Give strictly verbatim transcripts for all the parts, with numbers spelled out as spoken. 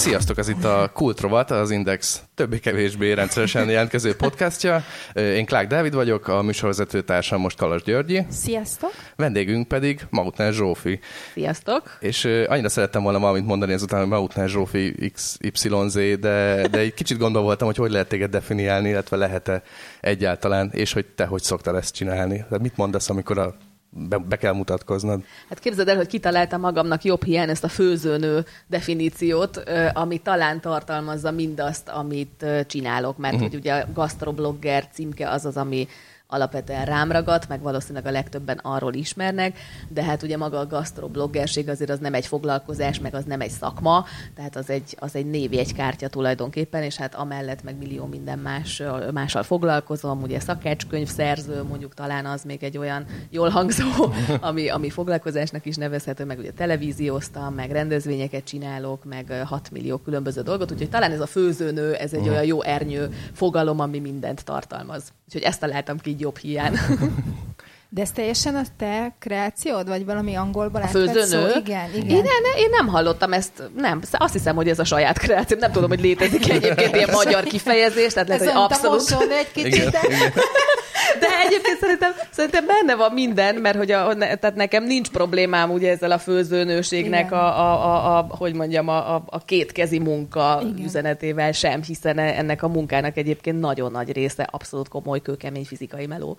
Sziasztok, ez itt a Kult rovat, az Index többé-kevésbé rendszeresen jelentkező podcastja. Én Klák Dávid vagyok, a műsorvezető társam most Kalas Györgyi. Sziasztok! Vendégünk pedig Mautner Zsófi. Sziasztok! És annyira szerettem volna valamit mondani ezután, hogy Mautner Zsófi iksz ipszilon zé, de, de egy kicsit gondoltam, hogy hogy lehet téged definiálni, illetve lehet-e egyáltalán, és hogy te hogy szoktál ezt csinálni. Tehát mit mondasz, amikor a Be, be kell mutatkoznod. Hát képzeld el, hogy kitaláltam magamnak jobb hiány ezt a főzőnő definíciót, ami talán tartalmazza mindazt, amit csinálok, mert uh-huh. hogy ugye a gastroblogger címke az az, ami alapvetően rám ragadt, meg valószínűleg a legtöbben arról ismernek, de hát ugye maga a gasztrobloggerség azért az nem egy foglalkozás, meg az nem egy szakma, tehát az egy, az egy névjegykártya tulajdonképpen, és hát amellett meg millió minden más, mással foglalkozom, ugye szakácskönyvszerző, mondjuk talán az még egy olyan jól hangzó, ami, ami foglalkozásnak is nevezhető, meg ugye televízióztam, meg rendezvényeket csinálok, meg hat millió különböző dolgot, úgyhogy talán ez a főzőnő, ez egy uh-huh. olyan jó ernyő fogalom, ami mindent tartalmaz. Úgyhogy ezt találtam ki jobb hiány. De ez teljesen a te kreációd, vagy valami angolban láttad szó? Főzőnő? Igen, igen. Én, ne, én nem hallottam ezt, nem. Azt hiszem, hogy ez a saját kreáció. Nem tudom, hogy létezik egyébként ilyen magyar kifejezés, tehát lehet, hogy abszolút. egy kicsit. Igen, de... igen. De egyébként szerintem, szerintem benne van minden, mert hogy a, tehát nekem nincs problémám ugye ezzel a főzőnőségnek a, a, a, a, hogy mondjam, a, a, a kétkezi munka igen. üzenetével sem, hiszen ennek a munkának egyébként nagyon nagy része abszolút komoly, kőkemény fizikai meló.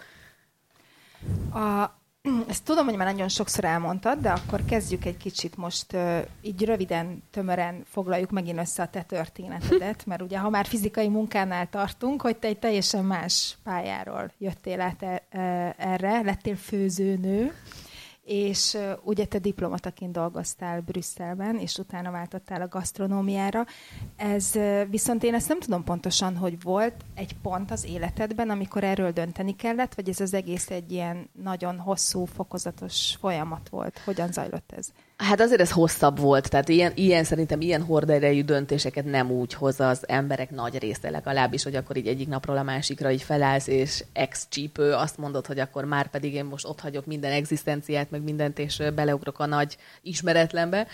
A, ezt tudom, hogy már nagyon sokszor elmondtad, de akkor kezdjük egy kicsit most uh, így röviden, tömören foglaljuk megint össze a te történetedet, mert ugye ha már fizikai munkánál tartunk, hogy te egy teljesen más pályáról jöttél át erre, lettél főzőnő, és uh, ugye te diplomataként dolgoztál Brüsszelben, és utána váltottál a gasztronómiára. Ez uh, viszont én ezt nem tudom pontosan, hogy volt egy pont az életedben, amikor erről dönteni kellett, vagy ez az egész egy ilyen nagyon hosszú, fokozatos folyamat volt? Hogyan zajlott ez? Hát azért ez hosszabb volt, tehát ilyen, ilyen szerintem ilyen horderejű döntéseket nem úgy hozza az emberek nagy része legalábbis, hogy akkor így egyik napról a másikra így felállsz, és ex-csípő, azt mondod, hogy akkor már pedig én most ott hagyok minden egzisztenciát, meg mindent, és beleugrok a nagy ismeretlenbe.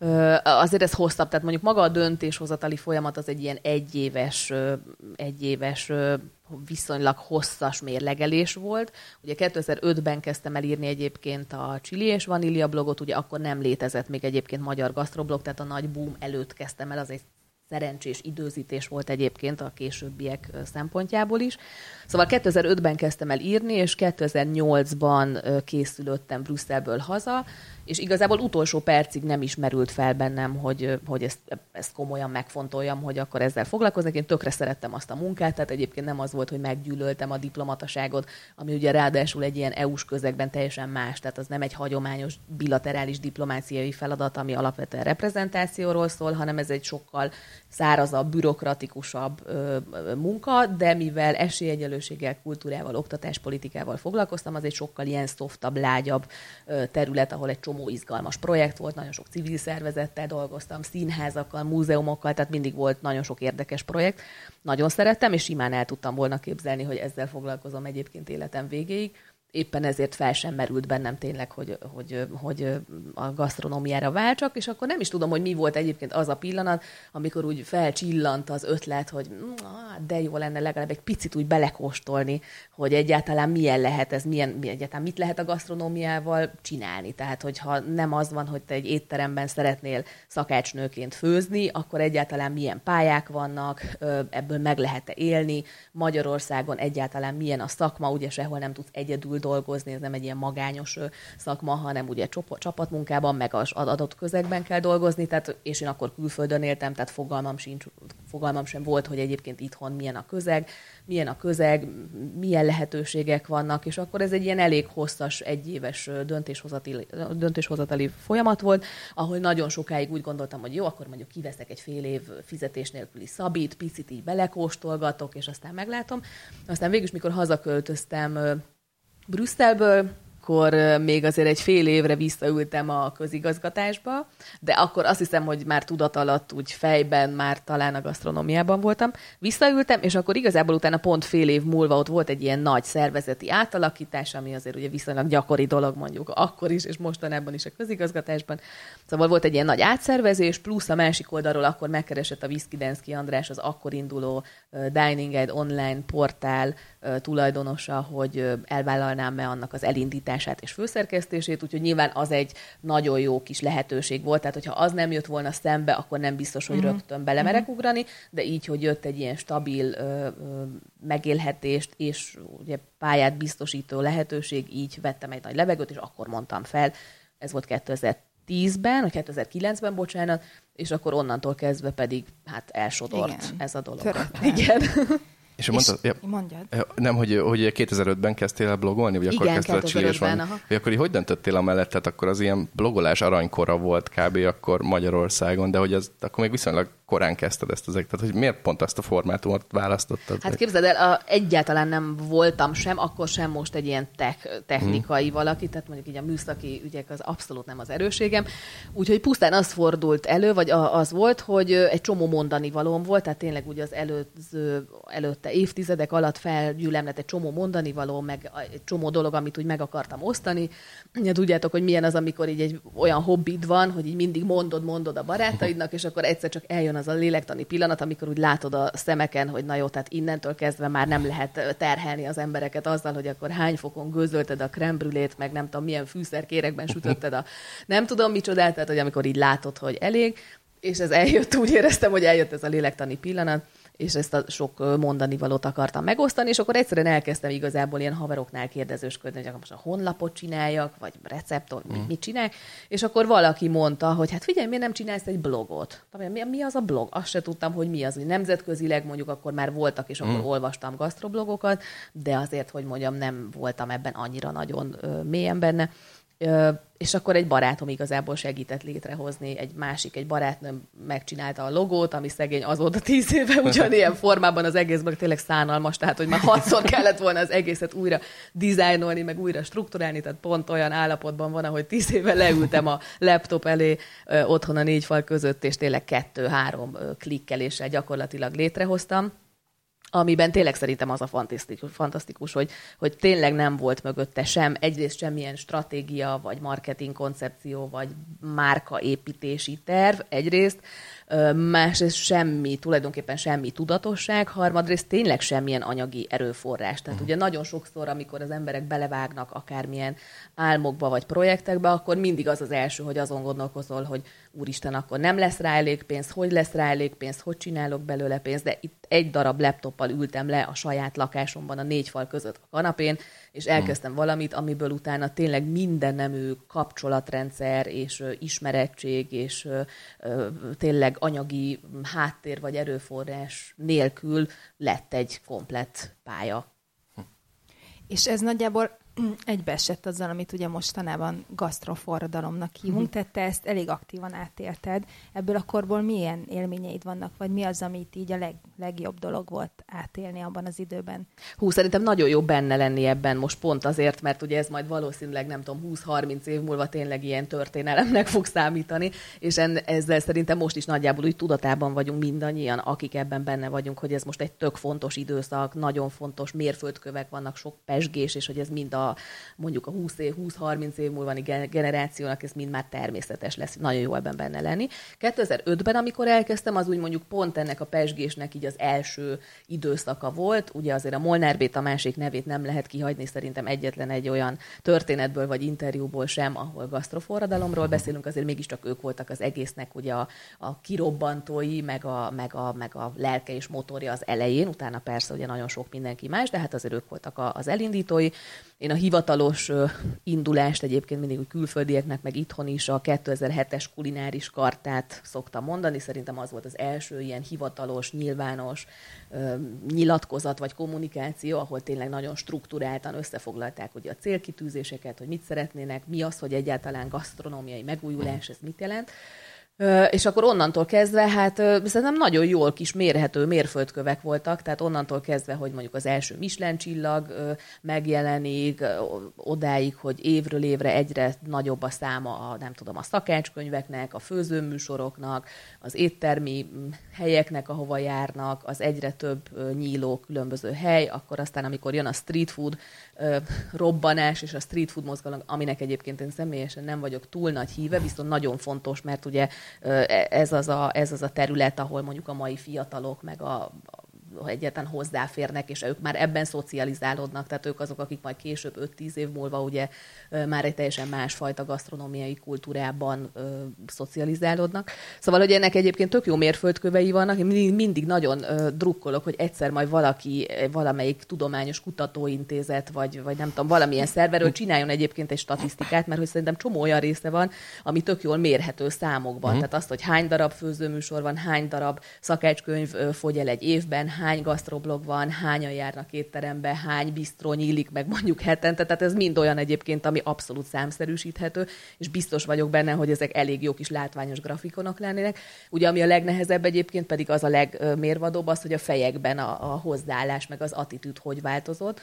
Azért ez hosszabb, tehát mondjuk maga a döntéshozatali folyamat az egy ilyen egyéves, egyéves viszonylag hosszas mérlegelés volt. Ugye kétezer-ötben kezdtem el írni egyébként a Chili és Vanília blogot, ugye akkor nem létezett még egyébként magyar gasztroblog, tehát a nagy boom előtt kezdtem el, az egy szerencsés időzítés volt egyébként a későbbiek szempontjából is. Szóval kétezer-ötben kezdtem el írni, és kétezer-nyolcban készülöttem Brüsszelből haza, és igazából utolsó percig nem is merült fel bennem, hogy, hogy ezt, ezt komolyan megfontoljam, hogy akkor ezzel foglalkoznak. Én tökre szerettem azt a munkát, tehát egyébként nem az volt, hogy meggyűlöltem a diplomataságot, ami ugye ráadásul egy ilyen é u-s közegben teljesen más, tehát az nem egy hagyományos bilaterális diplomáciai feladat, ami alapvetően reprezentációról szól, hanem ez egy sokkal szárazabb, bürokratikusabb ö, ö, munka, de mivel esélyegyenlőséggel, kultúrával, oktatáspolitikával foglalkoztam, az egy sokkal ilyen szoftabb, lágyabb ö, terület, ahol egy csomó izgalmas projekt volt, nagyon sok civil szervezettel dolgoztam, színházakkal, múzeumokkal, tehát mindig volt nagyon sok érdekes projekt. Nagyon szerettem, és simán el tudtam volna képzelni, hogy ezzel foglalkozom egyébként életem végéig. Éppen ezért fel sem merült bennem tényleg, hogy, hogy, hogy a gasztronómiára váltsak, és akkor nem is tudom, hogy mi volt egyébként az a pillanat, amikor úgy felcsillant az ötlet, hogy de jó lenne legalább egy picit úgy belekóstolni, hogy egyáltalán milyen lehet ez, milyen, egyáltalán mit lehet a gasztronómiával csinálni. Tehát, hogyha nem az van, hogy te egy étteremben szeretnél szakácsnőként főzni, akkor egyáltalán milyen pályák vannak, ebből meg lehet-e élni, Magyarországon egyáltalán milyen a szakma, ugye sehol nem tudsz egyedül dolgozni, ez nem egy ilyen magányos szakma, hanem ugye csapatmunkában, meg az adott közegben kell dolgozni, tehát, és én akkor külföldön éltem, tehát fogalmam, sincs, fogalmam sem volt, hogy egyébként itthon milyen a közeg, milyen a közeg, milyen lehetőségek vannak, és akkor ez egy ilyen elég hosszas, egyéves döntéshozatali, döntéshozatali folyamat volt, ahol nagyon sokáig úgy gondoltam, hogy jó, akkor mondjuk kiveszek egy fél év fizetés nélküli szabít, picit így belekóstolgatok, és aztán meglátom. Aztán végül, mikor hazaköltöztem Brüsszelből, akkor még azért egy fél évre visszaültem a közigazgatásba, de akkor azt hiszem, hogy már tudat alatt úgy fejben már talán a gasztronómiában voltam. Visszaültem, és akkor igazából utána pont fél év múlva ott volt egy ilyen nagy szervezeti átalakítás, ami azért ugye viszonylag gyakori dolog mondjuk akkor is, és mostanában is a közigazgatásban. Szóval volt egy ilyen nagy átszervezés, plusz a másik oldalról akkor megkeresett a Viszkidenszky András, az akkor induló uh, Dining Guide online portál uh, tulajdonosa, hogy uh, elvállalnám-e annak az elindítását és főszerkesztését, úgyhogy nyilván az egy nagyon jó kis lehetőség volt, tehát hogyha az nem jött volna szembe, akkor nem biztos, hogy mm-hmm. rögtön belemerek ugrani, de így, hogy jött egy ilyen stabil uh, uh, megélhetést és ugye pályát biztosító lehetőség, így vettem egy nagy levegőt, és akkor mondtam fel. Ez volt kétezer-tízben, vagy kétezer-kilencben, bocsánat, és akkor onnantól kezdve pedig hát elsodort igen. ez a dolog. Törötlen. Igen. És, és mondtad, ja, mondjad. Nem, hogy, hogy kétezer-ötben kezdtél el blogolni, vagy akkor igen, kezdtél a Csili, és van, vagy akkor így hogy döntöttél amellett, tehát akkor az ilyen blogolás aranykora volt kb. Akkor Magyarországon, de hogy az, akkor még viszonylag korán kezdted ezt az egészet, hogy miért pont azt a formátumot választottad? Hát képzeld el, a, egyáltalán nem voltam sem, akkor sem most egy ilyen tech, technikai hmm. valaki, tehát mondjuk így a műszaki ügyek az abszolút nem az erőségem. Úgyhogy pusztán az fordult elő, vagy az volt, hogy egy csomó mondani valóm volt, tehát tényleg ugye az előző, előtte évtizedek alatt felgyűlemlett egy csomó mondani való, meg egy csomó dolog, amit úgy meg akartam osztani. Ja, tudjátok, hogy milyen az, amikor így egy olyan hobbid van, hogy így mindig mondod, mondod a barátaidnak, és akkor egyszer csak eljön az a lélektani pillanat, amikor úgy látod a szemeken, hogy na jó, tehát innentől kezdve már nem lehet terhelni az embereket azzal, hogy akkor hány fokon gőzölted a crème brûlét, meg nem tudom milyen fűszerkérekben sütötted a nem tudom micsodát, tehát hogy amikor így látod, hogy elég, és ez eljött, úgy éreztem, hogy eljött ez a lélektani pillanat, és ezt a sok mondani valót akartam megosztani, és akkor egyszerűen elkezdtem igazából ilyen haveroknál kérdezősködni, hogy akkor most a honlapot csináljak, vagy receptot, mm. mit csinálj, és akkor valaki mondta, hogy hát figyelj, miért nem csinálsz egy blogot? Mi, mi az a blog? Azt se tudtam, hogy mi az, hogy nemzetközileg mondjuk akkor már voltak, és akkor mm. olvastam gasztroblogokat, de azért, hogy mondjam, nem voltam ebben annyira nagyon ö, mélyen benne. Ö, és akkor egy barátom igazából segített létrehozni, egy másik, egy barátnőm megcsinálta a logót, ami szegény azóta tíz éve ugyanilyen formában az egészben tényleg szánalmas, tehát hogy már hatszor kellett volna az egészet újra dizájnolni, meg újra strukturálni, tehát pont olyan állapotban van, ahogy tíz éve leültem a laptop elé ö, otthon a négy fal között, és tényleg kettő-három ö, klikkeléssel gyakorlatilag létrehoztam, amiben tényleg szerintem az a fantasztikus, fantasztikus hogy, hogy tényleg nem volt mögötte sem, egyrészt semmilyen stratégia, vagy marketing koncepció, vagy márkaépítési terv, egyrészt, másrészt semmi, tulajdonképpen semmi tudatosság, harmadrészt tényleg semmilyen anyagi erőforrás. Tehát uh-huh. ugye nagyon sokszor, amikor az emberek belevágnak akármilyen álmokba vagy projektekbe, akkor mindig az az első, hogy azon gondolkozol, hogy úristen, akkor nem lesz rá elég pénz, hogy lesz rá elég pénz, hogy csinálok belőle pénzt, de itt egy darab laptoppal ültem le a saját lakásomban a négy fal között a kanapén, és elkezdtem hmm. valamit, amiből utána tényleg minden nemű kapcsolatrendszer és ö, ismerettség és ö, ö, tényleg anyagi háttér vagy erőforrás nélkül lett egy komplett pálya. És ez nagyjából egybeesett azzal, amit ugye mostanában gasztroforradalomnak hívunk, uh-huh. tehát te ezt elég aktívan átélted. Ebből a korból milyen élményeid vannak, vagy mi az, amit így a leg, legjobb dolog volt átélni abban az időben? Hú, szerintem nagyon jó benne lenni ebben most pont azért, mert ugye ez majd valószínűleg nem tudom, húsz-harminc év múlva tényleg ilyen történelemnek fog számítani, és en, ezzel szerintem most is nagyjából úgy tudatában vagyunk mindannyian, akik ebben benne vagyunk, hogy ez most egy tök fontos időszak, nagyon fontos mérföldkövek vannak, sok pezsgés, és hogy ez mind a mondjuk a húsz év, húsz-harminc év múlvani generációnak ez mind már természetes lesz, nagyon jó ebben benne lenni. kétezer-ötben, amikor elkezdtem, az úgy mondjuk pont ennek a pezsgésnek így az első időszaka volt, ugye azért a Molnár B. Tamásék nevét nem lehet kihagyni szerintem egyetlen egy olyan történetből vagy interjúból sem, ahol gasztroforradalomról beszélünk, azért mégiscsak ők voltak az egésznek ugye a, a kirobbantói, meg a, meg, a, meg a lelke és motorja az elején, utána persze ugye nagyon sok mindenki más, de hát azért ők voltak a, az elindítói. Én a hivatalos uh, indulást egyébként mindig úgy külföldieknek, meg itthon is a kétezer-hetes kulináris kartát szoktam mondani. Szerintem az volt az első ilyen hivatalos, nyilvános uh, nyilatkozat vagy kommunikáció, ahol tényleg nagyon strukturáltan összefoglalták ugye a célkitűzéseket, hogy mit szeretnének, mi az, hogy egyáltalán gasztronómiai megújulás, ez mit jelent. És akkor onnantól kezdve, hát szerintem nagyon jól kis mérhető mérföldkövek voltak, tehát onnantól kezdve, hogy mondjuk az első Michelin csillag megjelenik, odáig, hogy évről évre egyre nagyobb a száma a, nem tudom, a szakácskönyveknek, a főzőműsoroknak, az éttermi helyeknek, ahova járnak, az egyre több nyíló különböző hely, akkor aztán, amikor jön a street food robbanás és a street food mozgalom, aminek egyébként én személyesen nem vagyok túl nagy híve, viszont nagyon fontos, mert ugye ez az a, ez az a terület, ahol mondjuk a mai fiatalok meg a, a egyáltalán hozzáférnek, és ők már ebben szocializálódnak, tehát ők azok, akik majd később öt-tíz év múlva ugye már egy teljesen másfajta gasztronómiai kultúrában ö, szocializálódnak. Szóval, hogy ennek egyébként tök jó mérföldkövei vannak, én mindig, mindig nagyon ö, drukkolok, hogy egyszer majd valaki, valamelyik tudományos kutatóintézet, vagy, vagy nem tudom, valamilyen szerverről csináljon egyébként egy statisztikát, mert hogy szerintem csomó olyan része van, ami tök jól mérhető számokban. Mm. Tehát azt, hogy hány darab főzőműsor van, hány darab szakácskönyv ö, fogy el egy évben, hány gasztroblog van, hányan járnak étterembe, hány bisztró nyílik meg mondjuk hetente, tehát ez mind olyan egyébként, ami abszolút számszerűsíthető, és biztos vagyok benne, hogy ezek elég jó kis látványos grafikonok lennének. Ugye ami a legnehezebb egyébként pedig az a legmérvadóbb az, hogy a fejekben a, a hozzáállás meg az attitűd hogy változott.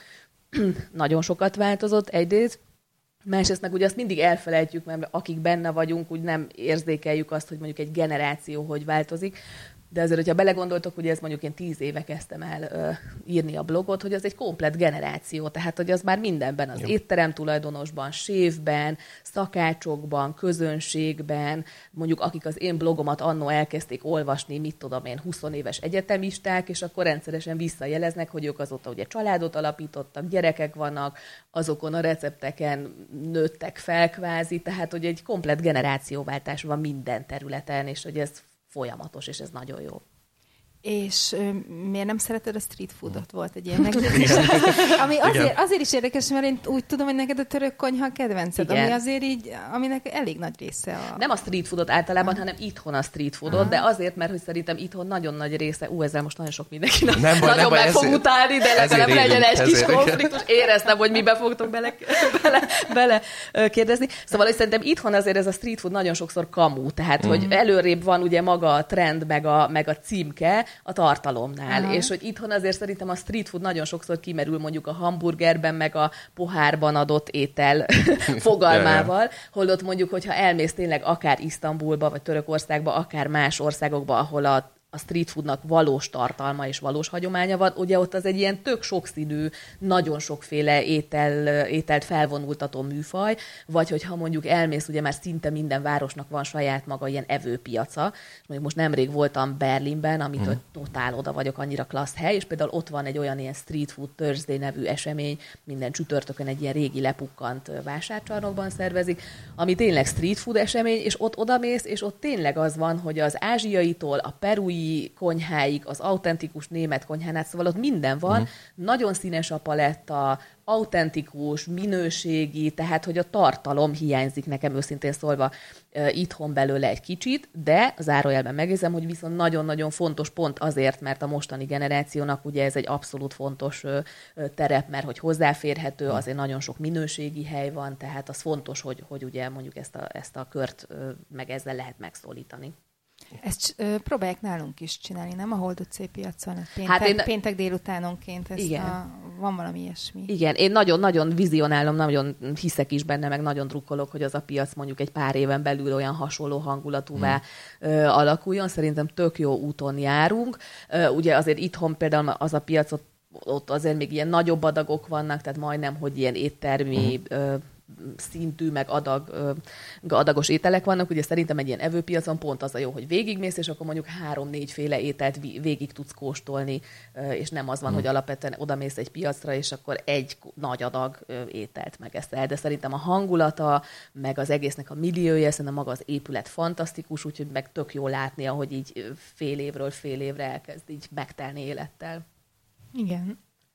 Nagyon sokat változott egyrészt, másrészt meg ugye azt mindig elfelejtjük, mert akik benne vagyunk, úgy nem érzékeljük azt, hogy mondjuk egy generáció hogy változik. De azért, hogyha belegondoltok, hogy ez mondjuk én tíz éve kezdtem el ö, írni a blogot, hogy az egy komplett generáció, tehát hogy az már mindenben, az étterem tulajdonosban, séfben, szakácsokban, közönségben, mondjuk akik az én blogomat annó elkezdték olvasni, mit tudom én, húsz éves egyetemisták, és akkor rendszeresen visszajeleznek, hogy ők azóta ugye családot alapítottak, gyerekek vannak, azokon a recepteken nőttek fel kvázi, tehát hogy egy komplett generációváltás van minden területen, és hogy ez folyamatos, és ez nagyon jó. És ö, miért nem szereted a street foodot? Volt egy ilyen megnézés. Ami azért, azért is érdekes, mert én úgy tudom, hogy neked a török konyha a kedvenced, igen. Ami azért így, aminek elég nagy része a... Nem a street foodot általában, hanem itthon a street foodot, de azért, mert hogy szerintem itthon nagyon nagy része, ú, ezzel most nagyon sok mindenki nem, nagyon nem meg fog utálni, de legalább legyen egy kis konfliktus. Éreztem, hogy mibe fogtok bele, bele, bele kérdezni. Szóval, hogy szerintem itthon azért ez a street food nagyon sokszor kamu, tehát, mm. hogy előrébb van ugye maga a trend, meg a, meg a címke, a tartalomnál, aha. És hogy itthon azért szerintem a street food nagyon sokszor kimerül mondjuk a hamburgerben, meg a pohárban adott étel fogalmával, holott mondjuk, hogyha elmész tényleg akár Isztambulba, vagy Törökországba, akár más országokba, ahol a a street foodnak valós tartalma és valós hagyománya van, ugye ott az egy ilyen tök sokszínű, nagyon sokféle étel, ételt felvonultató műfaj, vagy hogyha mondjuk elmész, ugye már szinte minden városnak van saját maga ilyen evőpiaca, és mondjuk most nemrég voltam Berlinben, amit hmm. totál oda vagyok, annyira klassz hely, és például ott van egy olyan ilyen Street Food Thursday nevű esemény, minden csütörtökön egy ilyen régi lepukkant vásárcsarnokban szervezik, ami tényleg street food esemény, és ott odamész, és ott tényleg az van, hogy az ázsiaitól a perui konyháig, az autentikus német konyhánál, szóval ott minden van, uh-huh. Nagyon színes a paletta, autentikus, minőségi, tehát hogy a tartalom hiányzik nekem őszintén szólva e, itthon belőle egy kicsit, de zárójelben megjegyzem, hogy viszont nagyon-nagyon fontos pont azért, mert a mostani generációnak ugye ez egy abszolút fontos ö, ö, terep, mert hogy hozzáférhető, azért nagyon sok minőségi hely van, tehát az fontos, hogy, hogy ugye mondjuk ezt a, ezt a kört ö, meg ezzel lehet megszólítani. Ezt ö, próbálják nálunk is csinálni, nem? A Hold utcai piacon, péntek, hát én... péntek délutánonként, ezt a, van valami ilyesmi. Igen, én nagyon-nagyon vizionálom, nagyon hiszek is benne, meg nagyon drukkolok, hogy az a piac mondjuk egy pár éven belül olyan hasonló hangulatúvá hmm. ö, alakuljon. Szerintem tök jó úton járunk. Ö, ugye azért itthon például az a piac, ott, ott azért még ilyen nagyobb adagok vannak, tehát majdnem, hogy ilyen éttermi... Hmm. Ö, szintű, meg adag, adagos ételek vannak. Ugye szerintem egy ilyen evőpiacon pont az a jó, hogy végigmész, és akkor mondjuk három-négy féle ételt végig tudsz kóstolni, és nem az van, mm. hogy alapvetően odamész egy piacra, és akkor egy nagy adag ételt megeszel. De szerintem a hangulata, meg az egésznek a milliója, szerintem maga az épület fantasztikus, úgyhogy meg tök jó látni, ahogy így fél évről fél évre elkezd így megtelni élettel. Igen.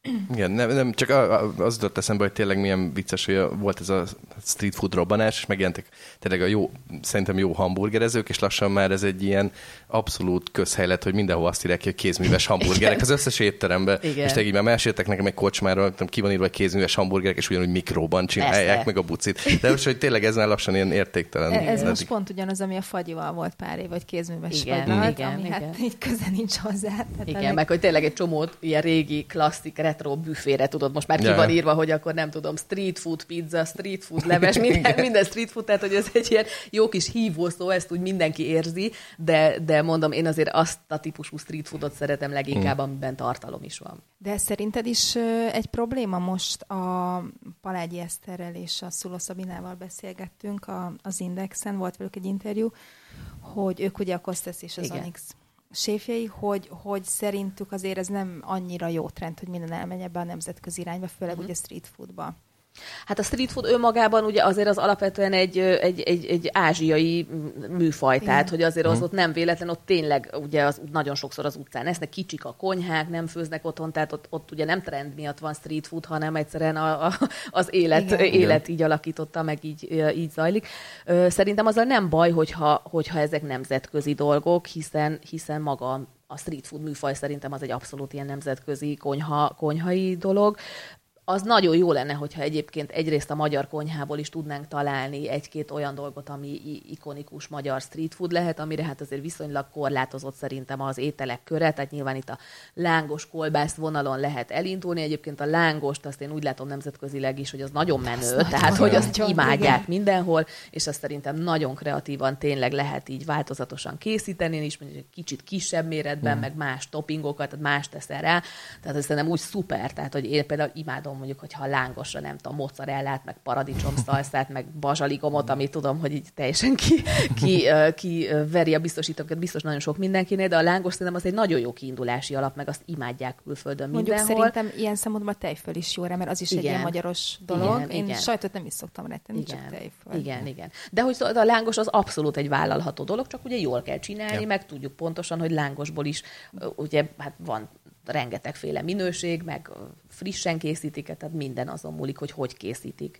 Igen, nem, nem csak az jutott eszembe, hogy tényleg milyen vicces, hogy volt ez a street food robbanás, és megjelentek tényleg a jó, szerintem jó hamburgerezők, és lassan már ez egy ilyen abszolút közhely lett, hogy mindenhol azt írják, hogy kézműves hamburgerek az összes étteremben. És tényleg így már meséltek nekem egy kocsmáról, ki van írva, hogy kézműves hamburgerek, és ugyanúgy mikróban csinálják Persze. meg a bucit. De most, hogy tényleg ez már lassan ilyen értéktelen. Ez eddig. Most pont ugyanaz, ami a fagyival volt pár év, vagy kézműves fagyval, ami igen. hát így köze nincs hozzá. Tehát igen, meg hogy tényleg egy csomót ilyen régi, klasszik, retro büfére, tudod, most már ki ja. van írva, hogy akkor nem tudom, street food pizza, street food leves, minden, minden street food, tehát hogy ez egy ilyen jó kis hívószó, ezt úgy mindenki érzi, de, de mondom, én azért azt a típusú street foodot szeretem leginkább, amiben tartalom is van. De szerinted is egy probléma most a Palágyi Eszterrel és a Szuló Szabinával beszélgettünk a, az Indexen, volt velük egy interjú, hogy ők ugye a Kostesz és az Igen. Onyx séfjei, hogy, hogy szerintük azért ez nem annyira jó trend, hogy minden elmegy ebbe a nemzetközi irányba, főleg uh-huh. ugye street foodba. Hát a street food önmagában ugye azért az alapvetően egy, egy, egy, egy ázsiai műfaj, Igen. tehát hogy azért az ott nem véletlen, ott tényleg ugye az, nagyon sokszor az utcán esznek, kicsik a konyhák, nem főznek otthon, tehát ott, ott ugye nem trend miatt van street food, hanem egyszerűen a, a, az élet, élet így alakította, meg így, így zajlik. Szerintem azzal nem baj, hogyha, hogyha ezek nemzetközi dolgok, hiszen, hiszen maga a street food műfaj szerintem az egy abszolút ilyen nemzetközi konyha, konyhai dolog. Az nagyon jó lenne, hogyha egyébként egyrészt a magyar konyhából is tudnánk találni egy-két olyan dolgot, ami ikonikus magyar street food lehet, amire hát azért viszonylag korlátozott szerintem az ételek köre, tehát nyilván itt a lángos kolbász vonalon lehet elindulni. Egyébként a lángost azt én úgy látom nemzetközileg is, hogy az nagyon menő, az tehát nagyon hogy azt imádják igen. mindenhol, és azt szerintem nagyon kreatívan tényleg lehet így változatosan készíteni, és mondjuk egy kicsit kisebb méretben, hmm. meg más toppingokat, tehát más teszel rá, tehát ez szerintem úgy szuper, tehát hogy én például imádom mondjuk, hogyha a lángosra nem tudom, mozzarellát, meg paradicsomszalszát, meg bazsalikomot, amit tudom, hogy így teljesen ki, ki, ki veri a biztosítókat, biztos nagyon sok mindenkinél, de a lángos szerintem az egy nagyon jó kiindulási alap, meg azt imádják külföldön mondjuk mindenhol. Szerintem ilyen szempontból a tejföl is jó rá, mert az is igen. egy ilyen magyaros dolog. Igen, Én igen. sajtot nem is szoktam retenni, igen. csak tejföl. Igen, igen. De hogy a lángos az abszolút egy vállalható dolog, csak ugye jól kell csinálni, ja. meg tudjuk pontosan, hogy lángosból is ugye hát van rengetegféle minőség, meg frissen készítik, tehát minden azon múlik, hogy hogy készítik.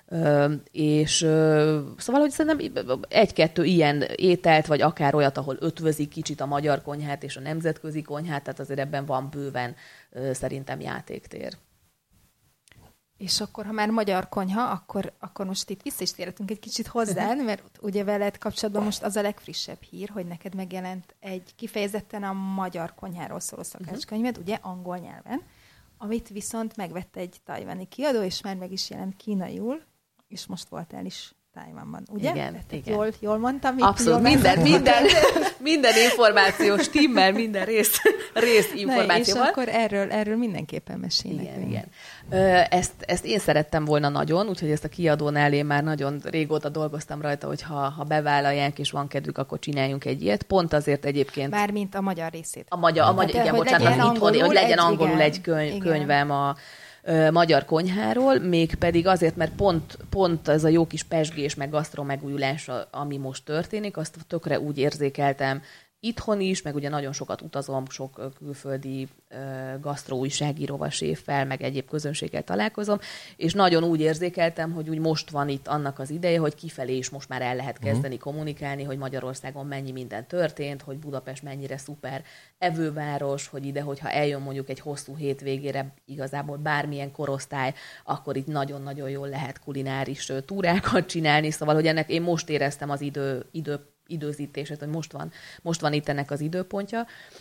Ö, és ö, szóval, hogy szerintem egy-kettő ilyen ételt, vagy akár olyat, ahol ötvözik kicsit a magyar konyhát és a nemzetközi konyhát, tehát azért ebben van bőven ö, szerintem játéktér. És akkor, ha már magyar konyha, akkor, akkor most itt vissza is térhetünk egy kicsit hozzád, mert ugye veled kapcsolatban most az a legfrissebb hír, hogy neked megjelent egy kifejezetten a magyar konyháról szóló szakácskönyved, ugye angol nyelven, amit viszont megvett egy tajvani kiadó, és már meg is jelent kínaiul, és most voltál is Tájvánban, ugye? Igen, igen. Jól, jól mondtam? Abszolút, jól minden, minden, minden információ stimmel, minden rész, rész információval. És akkor erről, erről mindenképpen mesélj igen, nekünk. Igen. Ezt, ezt én szerettem volna nagyon, úgyhogy ezt a kiadónál én már nagyon régóta dolgoztam rajta, hogy ha, ha bevállalják és van kedvük, akkor csináljunk egy ilyet. Pont azért egyébként... Bármint a magyar részét. A magyar, a magyar hát, igen, bocsánat, az itthoni, hogy legyen angolul igen, egy könyv, könyvem a magyar konyháról, mégpedig azért, mert pont, pont ez a jó kis pesgés, meg gasztromegújulás, ami most történik, azt tökre úgy érzékeltem itthon is, meg ugye nagyon sokat utazom, sok külföldi uh, gasztroújságíróval, séffel, meg egyéb közönséggel találkozom, és nagyon úgy érzékeltem, hogy úgy most van itt annak az ideje, hogy kifelé is most már el lehet kezdeni uh-huh. kommunikálni, hogy Magyarországon mennyi minden történt, hogy Budapest mennyire szuper evőváros, hogy ide, hogyha eljön mondjuk egy hosszú hétvégére igazából bármilyen korosztály, akkor itt nagyon-nagyon jól lehet kulináris túrákat csinálni, szóval, hogy ennek én most éreztem az idő, idő időzítését, hogy most van, most van itt ennek az időpontja,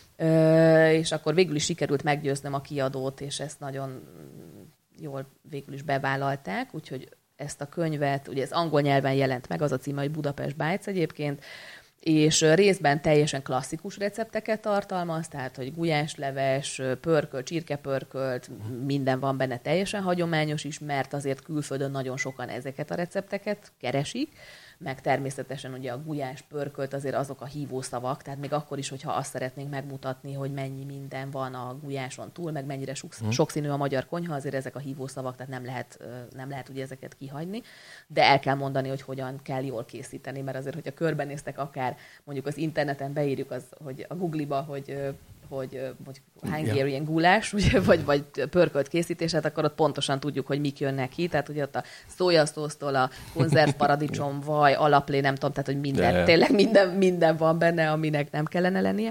Ö, és akkor végül is sikerült meggyőznöm a kiadót, és ezt nagyon jól végül is bevállalták, úgyhogy ezt a könyvet, ugye ez angol nyelven jelent meg, az a címe, hogy Budapest Bites egyébként, és részben teljesen klasszikus recepteket tartalmaz, tehát, hogy gulyásleves, pörkölt, csirkepörkölt, minden van benne teljesen hagyományos is, mert azért külföldön nagyon sokan ezeket a recepteket keresik, meg természetesen ugye a gulyás, pörkölt azért azok a hívószavak, tehát még akkor is, hogyha azt szeretnénk megmutatni, hogy mennyi minden van a gulyáson túl, meg mennyire sok, sokszínű a magyar konyha, azért ezek a hívószavak, tehát nem lehet, nem lehet ugye ezeket kihagyni, de el kell mondani, hogy hogyan kell jól készíteni, mert azért, hogyha körbenéztek akár mondjuk az interneten beírjuk, az, hogy a Google-ba, hogy hogy mondjuk Hungarian gulás, ugye, vagy, vagy pörkölt készítés, hát akkor ott pontosan tudjuk, hogy mik jönnek ki. Tehát ugye ott a szójasztóztól a konzerv paradicsom, vaj, alaplé, nem tudom, tehát hogy minden, yeah. tényleg minden, minden van benne, aminek nem kellene lennie.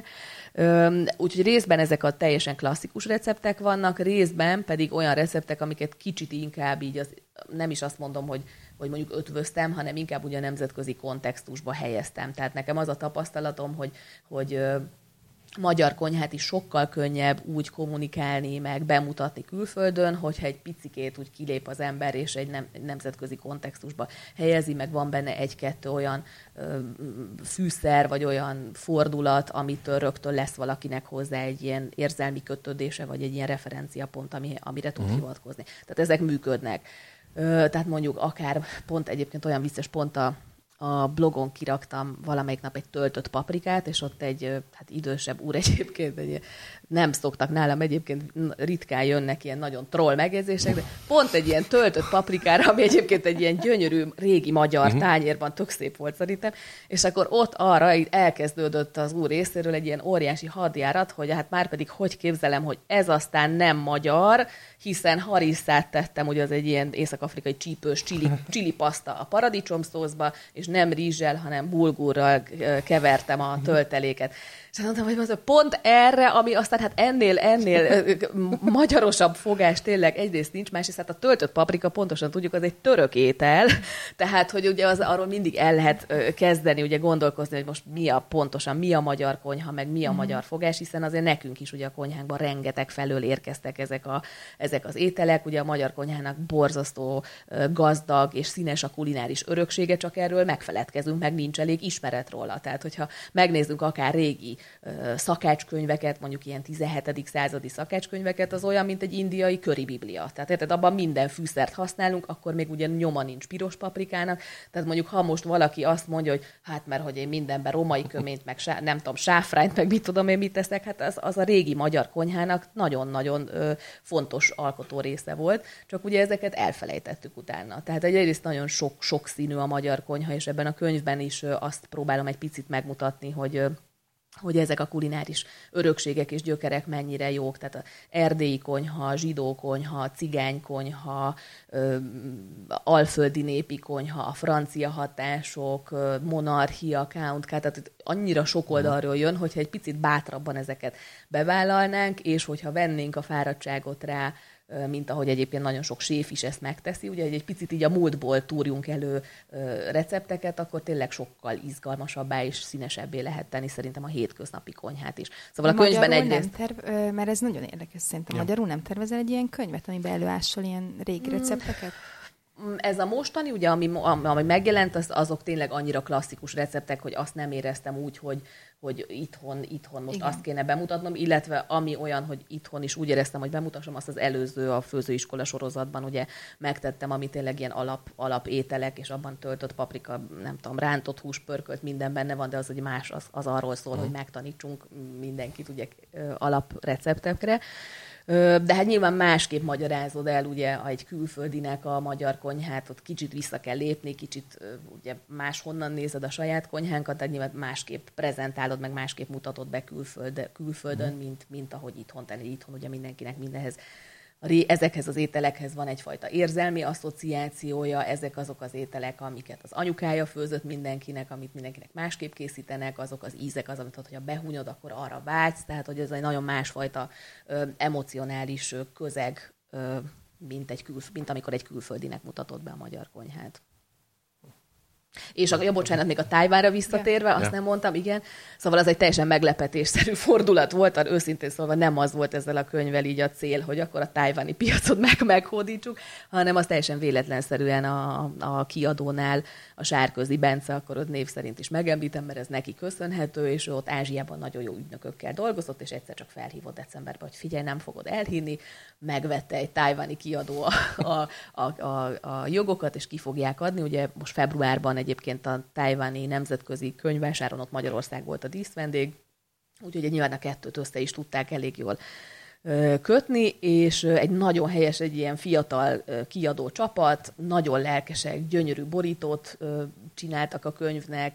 Úgyhogy részben ezek a teljesen klasszikus receptek vannak, részben pedig olyan receptek, amiket kicsit inkább így, az, nem is azt mondom, hogy, hogy mondjuk ötvöztem, hanem inkább ugye a nemzetközi kontextusba helyeztem. Tehát nekem az a tapasztalatom, hogy, hogy magyar konyhát is sokkal könnyebb úgy kommunikálni, meg bemutatni külföldön, hogyha egy picikét úgy kilép az ember, és egy, nem, egy nemzetközi kontextusba helyezi, meg van benne egy-kettő olyan ö, fűszer, vagy olyan fordulat, amitől rögtön lesz valakinek hozzá egy ilyen érzelmi kötődése, vagy egy ilyen referenciapont, ami, amire tud uh-huh. hivatkozni. Tehát ezek működnek. Ö, tehát mondjuk akár pont egyébként olyan vicces pont a a blogon kiraktam valamelyik nap egy töltött paprikát, és ott egy hát idősebb úr egyébként, egy, nem szoktak nálam egyébként, ritkán jönnek ilyen nagyon troll megjegyzések, de pont egy ilyen töltött paprikára, ami egyébként egy ilyen gyönyörű, régi magyar uh-huh. tányérban, tök szép volt szerintem, és akkor ott arra elkezdődött az úr részéről egy ilyen óriási hadjárat, hogy hát már pedig hogy képzelem, hogy ez aztán nem magyar, hiszen harisszát tettem, ugye az egy ilyen észak-afrikai csípős csili, csili paszta a paradicsomszószba, és nem rizssel, hanem bulgurral kevertem a tölteléket. És mondtam, hogy pont erre, ami aztán hát ennél, ennél magyarosabb fogás tényleg egyrészt nincs, másrészt hát a töltött paprika pontosan tudjuk, az egy török étel, tehát hogy ugye az, arról mindig el lehet kezdeni, ugye gondolkozni, hogy most mi a pontosan, mi a magyar konyha, meg mi a mm. magyar fogás, hiszen azért nekünk is ugye a konyhánkban rengeteg felől érkeztek ezek, a, ezek az ételek, ugye a magyar konyhának borzasztó gazdag és színes a kulináris öröksége, csak erről megfeledkezünk, meg nincs elég ismeret róla. Tehát, hogyha megnézzünk akár régi szakácskönyveket, mondjuk ilyen tizenhetedik századi szakácskönyveket, az olyan, mint egy indiai köri biblia. Tehát érted, abban minden fűszert használunk, akkor még ugye nyoma nincs piros paprikának. Tehát mondjuk, ha most valaki azt mondja, hogy hát mert hogy én mindenben romai köményt, meg sá, nem tudom, sáfrányt, meg mit tudom én mit teszek, hát az, az a régi magyar konyhának nagyon-nagyon ö, fontos alkotó része volt, csak ugye ezeket elfelejtettük utána. Tehát egyrészt nagyon sok, sokszínű a magyar konyha, és ebben a könyvben is ö, azt próbálom egy picit megmutatni, hogy ö, hogy ezek a kulináris örökségek és gyökerek mennyire jók. Tehát a erdélyi konyha, zsidó konyha, cigány konyha, alföldi népi konyha, a francia hatások, monarchia, count, tehát annyira sok oldalról jön, hogyha egy picit bátrabban ezeket bevállalnánk, és hogyha vennénk a fáradtságot rá, mint ahogy egyébként nagyon sok séf is ezt megteszi, ugye egy picit így a múltból túrjunk elő recepteket, akkor tényleg sokkal izgalmasabbá és színesebbé lehet tenni szerintem a hétköznapi konyhát is. Szóval a, a könyvben egyrészt... Terv, mert ez nagyon érdekes szerintem. Ja. Magyarul nem tervezel egy ilyen könyvet, amiben előásol ilyen régi hmm. recepteket? Ez a mostani, ugye, ami, ami megjelent, az, azok tényleg annyira klasszikus receptek, hogy azt nem éreztem úgy, hogy, hogy itthon, itthon most Igen. azt kéne bemutatnom, illetve ami olyan, hogy itthon is úgy éreztem, hogy bemutassam, azt az előző a főzőiskola sorozatban ugye megtettem, ami tényleg ilyen alap, alap ételek, és abban töltött paprika, nem tudom, rántott hús, pörkölt, minden benne van, de az, hogy más, az, az arról szól, mm. hogy megtanítsunk mindenkit ugye alapreceptekre. De hát nyilván másképp magyarázod el ugye egy külföldinek a magyar konyhát, ott kicsit vissza kell lépni, kicsit ugye máshonnan nézed a saját konyhánkat, tehát nyilván másképp prezentálod, meg másképp mutatod be külföld, külföldön, mm. mint, mint ahogy itthon tenni. Itthon ugye mindenkinek mindenhez, ezekhez az ételekhez van egyfajta érzelmi asszociációja, ezek azok az ételek, amiket az anyukája főzött mindenkinek, amit mindenkinek másképp készítenek, azok az ízek, az, amit hogyha behunyod, akkor arra vágysz, tehát hogy ez egy nagyon másfajta ö, emocionális ö, közeg, ö, mint, egy külf- mint amikor egy külföldinek mutatod be a magyar konyhát. És a, ja, bocsánat, még a Tájvánra visszatérve, azt ja. nem mondtam, igen. Szóval az egy teljesen meglepetésszerű fordulat volt, az őszintén szólva nem az volt ezzel a könyvvel így a cél, hogy akkor a tájváni piacot meg meghódítsuk, hanem az teljesen véletlenszerűen a, a kiadónál a Sárközi Bence, akkor ott név szerint is megemlítem, mert ez neki köszönhető, és ő ott Ázsiában nagyon jó ügynökökkel dolgozott, és egyszer csak felhívott decemberben, hogy figyelj, nem fogod elhinni, megvette egy tájváni kiadó a, a, a, a, a jogokat, és ki fogják adni. Ugye most februárban egyébként a tájváni nemzetközi könyvvásáron ott Magyarország volt a díszvendég, úgyhogy nyilván a kettőt össze is tudták elég jól kötni, és egy nagyon helyes, egy ilyen fiatal kiadó csapat, nagyon lelkesek, gyönyörű borítót csináltak a könyvnek,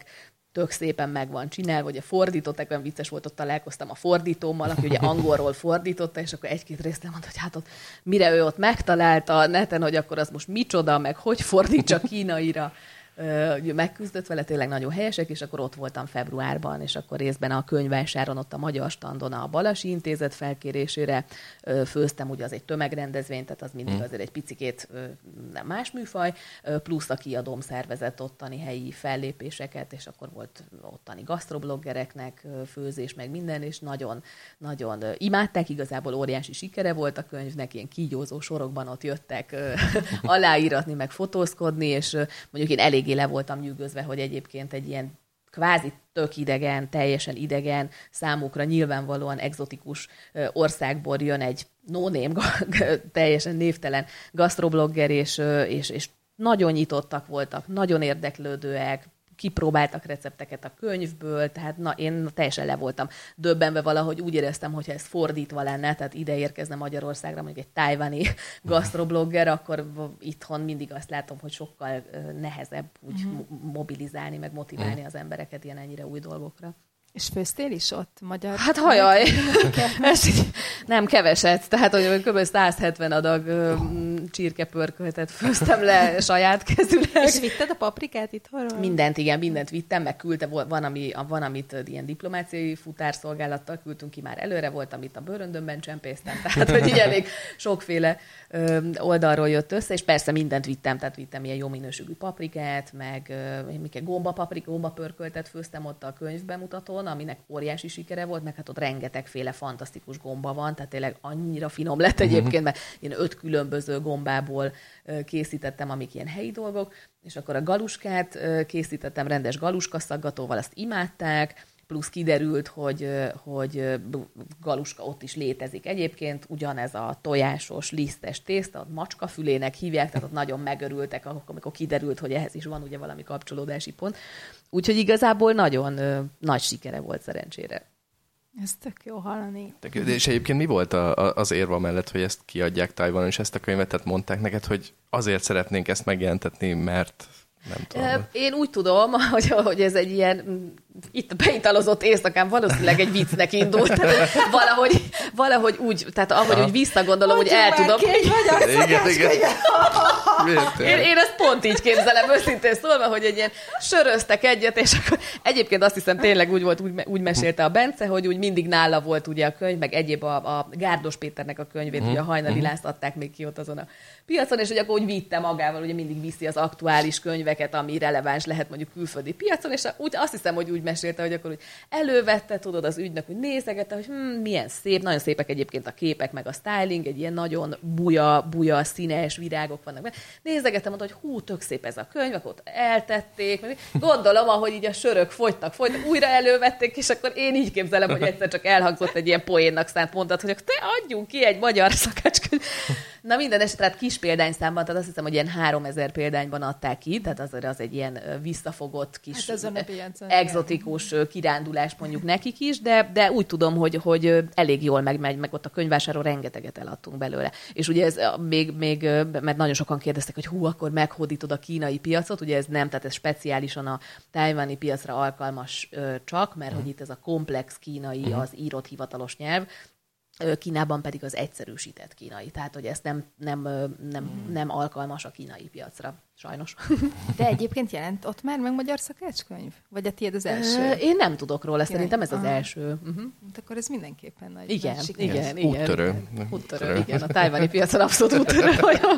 tök szépen meg van csinálva, ugye fordították, olyan vicces volt, ott találkoztam a fordítómmal, aki ugye angolról fordította, és akkor egy-két részt mondta, hogy hát ott mire ő ott megtalálta a neten, hogy akkor az most micsoda, meg hogy fordítsa kínaira, megküzdött vele, tényleg nagyon helyesek, és akkor ott voltam februárban, és akkor részben a könyvvásáron, ott a Magyar Standon a Balasi Intézet felkérésére főztem, ugye az egy tömegrendezvény, tehát az mindig azért egy picikét nem más műfaj, plusz a kiadóm szervezett ottani helyi fellépéseket, és akkor volt ottani gasztrobloggereknek főzés, meg minden, és nagyon, nagyon imádták, igazából óriási sikere volt a könyvnek, ilyen kígyózó sorokban ott jöttek aláíratni, meg fotózkodni, és mondjuk én elég le voltam nyűgözve, hogy egyébként egy ilyen kvázi tök idegen, teljesen idegen, számukra nyilvánvalóan egzotikus országból jön egy no-name, teljesen névtelen gasztroblogger, és, és, és nagyon nyitottak voltak, nagyon érdeklődőek, kipróbáltak recepteket a könyvből, tehát na, én teljesen le voltam döbbenve, valahogy úgy éreztem, hogyha ez fordítva lenne, tehát ide érkezne Magyarországra mondjuk egy tájvani gasztroblogger, akkor itthon mindig azt látom, hogy sokkal nehezebb úgy uh-huh. mobilizálni, meg motiválni uh-huh. az embereket ilyen ennyire új dolgokra. És főztél is ott magyar? Hát hajaj! Nem keveset, tehát hogy kb. száz hetven adag um, csirkepörköltet főztem le saját kezüleg. És vitted a paprikát itthonról? Mindent, igen, mindent vittem, meg küldte, van, ami, van amit ilyen diplomáciai futárszolgálattal küldtünk ki már előre, volt, amit a bőröndömben csempésztem, tehát hogy így elég sokféle um, oldalról jött össze, és persze mindent vittem, tehát vittem ilyen jó minőségű paprikát, meg uh, gomba paprika, gomba pörköltet főztem ott a könyvbemutatón, aminek óriási sikere volt, meg hát ott rengetegféle fantasztikus gomba van, tehát tényleg annyira finom lett egyébként, mert ilyen öt különböző gombából készítettem, amik ilyen helyi dolgok, és akkor a galuskát készítettem rendes galuskaszaggatóval, azt imádták, plusz kiderült, hogy, hogy galuska ott is létezik. Egyébként ugyanez a tojásos, lisztes tészta, ott macskafülének hívják, tehát ott nagyon megörültek, amikor kiderült, hogy ehhez is van ugye valami kapcsolódási pont. Úgyhogy igazából nagyon ö, nagy sikere volt szerencsére. Ez tök jó hallani. És egyébként mi volt a, a, az érva mellett, hogy ezt kiadják Tajvanon, és ezt a könyvet, tehát mondták neked, hogy azért szeretnénk ezt megjelentetni, mert nem tudom. Én úgy tudom, hogy, hogy ez egy ilyen itt beitalozott éjszakán valószínűleg egy viccnek indult. Tehát valahogy, valahogy úgy, tehát ahogy úgy visszagondolom, hogy el tudom. Igen, igen. Én, én ezt pont így képzelem őszintén szólva, hogy egy ilyen söröztek egyet, és akkor egyébként azt hiszem tényleg úgy volt, úgy, úgy mesélte a Bence, hogy úgy mindig nála volt ugye a könyv, meg egyéb a, a Gárdos Péternek a könyvét, ugye a Hajnali Lázt adták még ki ott azon a piacon, és hogy akkor úgy vitte magával, ugye mindig viszi az aktuális könyveket, ami releváns lehet mondjuk külföldi piacon, és úgy azt hiszem, hogy úgy mesélte, hogy akkor úgy elővette, tudod, az ügynök, hogy nézegette, hogy hm, milyen szép, nagyon szépek egyébként a képek, meg a styling, egy ilyen nagyon buja, buja, színes virágok vannak benne. Nézegette, mondta, hogy hú, tök szép ez a könyv, akkor ott eltették, meg gondolom, ahogy így a sörök fogytak, fogytak, újra elővették, és akkor én így képzelem, hogy egyszer csak elhangzott egy ilyen poénnak szánt mondat, hogy te adjunk ki egy magyar szakácskönyv. Na minden esetre, hát kis példányszámban, tehát azt hiszem, hogy ilyen háromezer példányban adták ki, tehát az, az egy ilyen visszafogott kis hát egzotikus kirándulás mondjuk nekik is, de, de úgy tudom, hogy, hogy elég jól megmegy, meg ott a könyvvásáron rengeteget eladtunk belőle. És ugye ez még, még, mert nagyon sokan kérdeztek, hogy hú, akkor meghódítod a kínai piacot, ugye ez nem, tehát ez speciálisan a tájvani piacra alkalmas csak, mert hogy itt ez a komplex kínai, az írott hivatalos nyelv, Kínában pedig az egyszerűsített kínai. Tehát, hogy ezt nem, nem, nem, nem alkalmas a kínai piacra, sajnos. De egyébként jelent ott már meg magyar szakácskönyv? Vagy a tiéd az első? Én nem tudok róla, szerintem ez az első. Uh-huh. Akkor ez mindenképpen nagy. Igen, nagy igen, igen. Úttörő. Úttörő, igen. A tájvani piacon abszolút úttörő.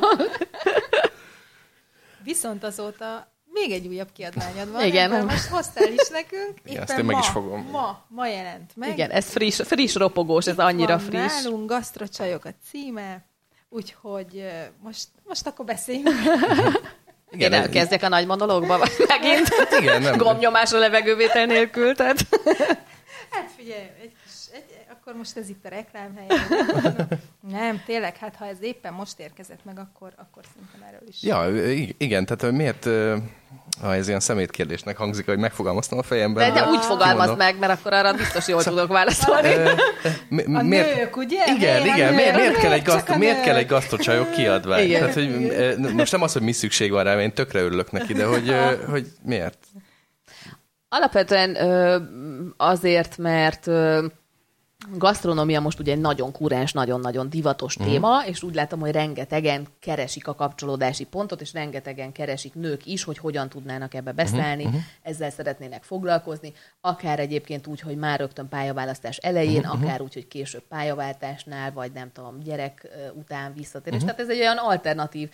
Viszont azóta még egy újabb kiadványod van. Igen. Most hoztál is nekünk. Igen, ezt én meg ma, is fogom. Ma, ma jelent meg. Igen, ez friss, friss ropogós, ez annyira van friss. Nálunk Gasztrocsajok a címe, úgyhogy most, most akkor beszéljünk. Igen, én elkezdjek a nagy monológba, vagy megint igen, nem. Gombnyomás a levegővétel nélkül, tehát... Hát figyelj, egy kis, egy, akkor most ez itt a reklámhelye. Nem, tényleg, hát ha ez éppen most érkezett meg, akkor, akkor szerintem erről is. Ja, igen, tehát miért, ha ez ilyen szemétkérdésnek hangzik, hogy megfogalmaztam a fejemben. De, de úgy fogalmazd meg, mert akkor arra biztos jól tudok válaszolni. A nők, ugye? Igen, igen, miért, miért, kell egy gasztro, miért kell egy gasztrocsajok kiadvány? Igen. Tehát, hogy, most nem az, hogy mi szükség van rá, én tökre örülök neki, de hogy, hogy miért? Alapvetően ö, azért, mert ö, gasztronómia most ugye egy nagyon kurens, nagyon-nagyon divatos mm. téma, és úgy látom, hogy rengetegen keresik a kapcsolódási pontot, és rengetegen keresik nők is, hogy hogyan tudnának ebbe beszállni, mm-hmm. ezzel szeretnének foglalkozni, akár egyébként úgy, hogy már rögtön pályaválasztás elején, mm-hmm. akár úgy, hogy később pályaváltásnál, vagy nem tudom, gyerek után visszatérés. Mm-hmm. Tehát ez egy olyan alternatív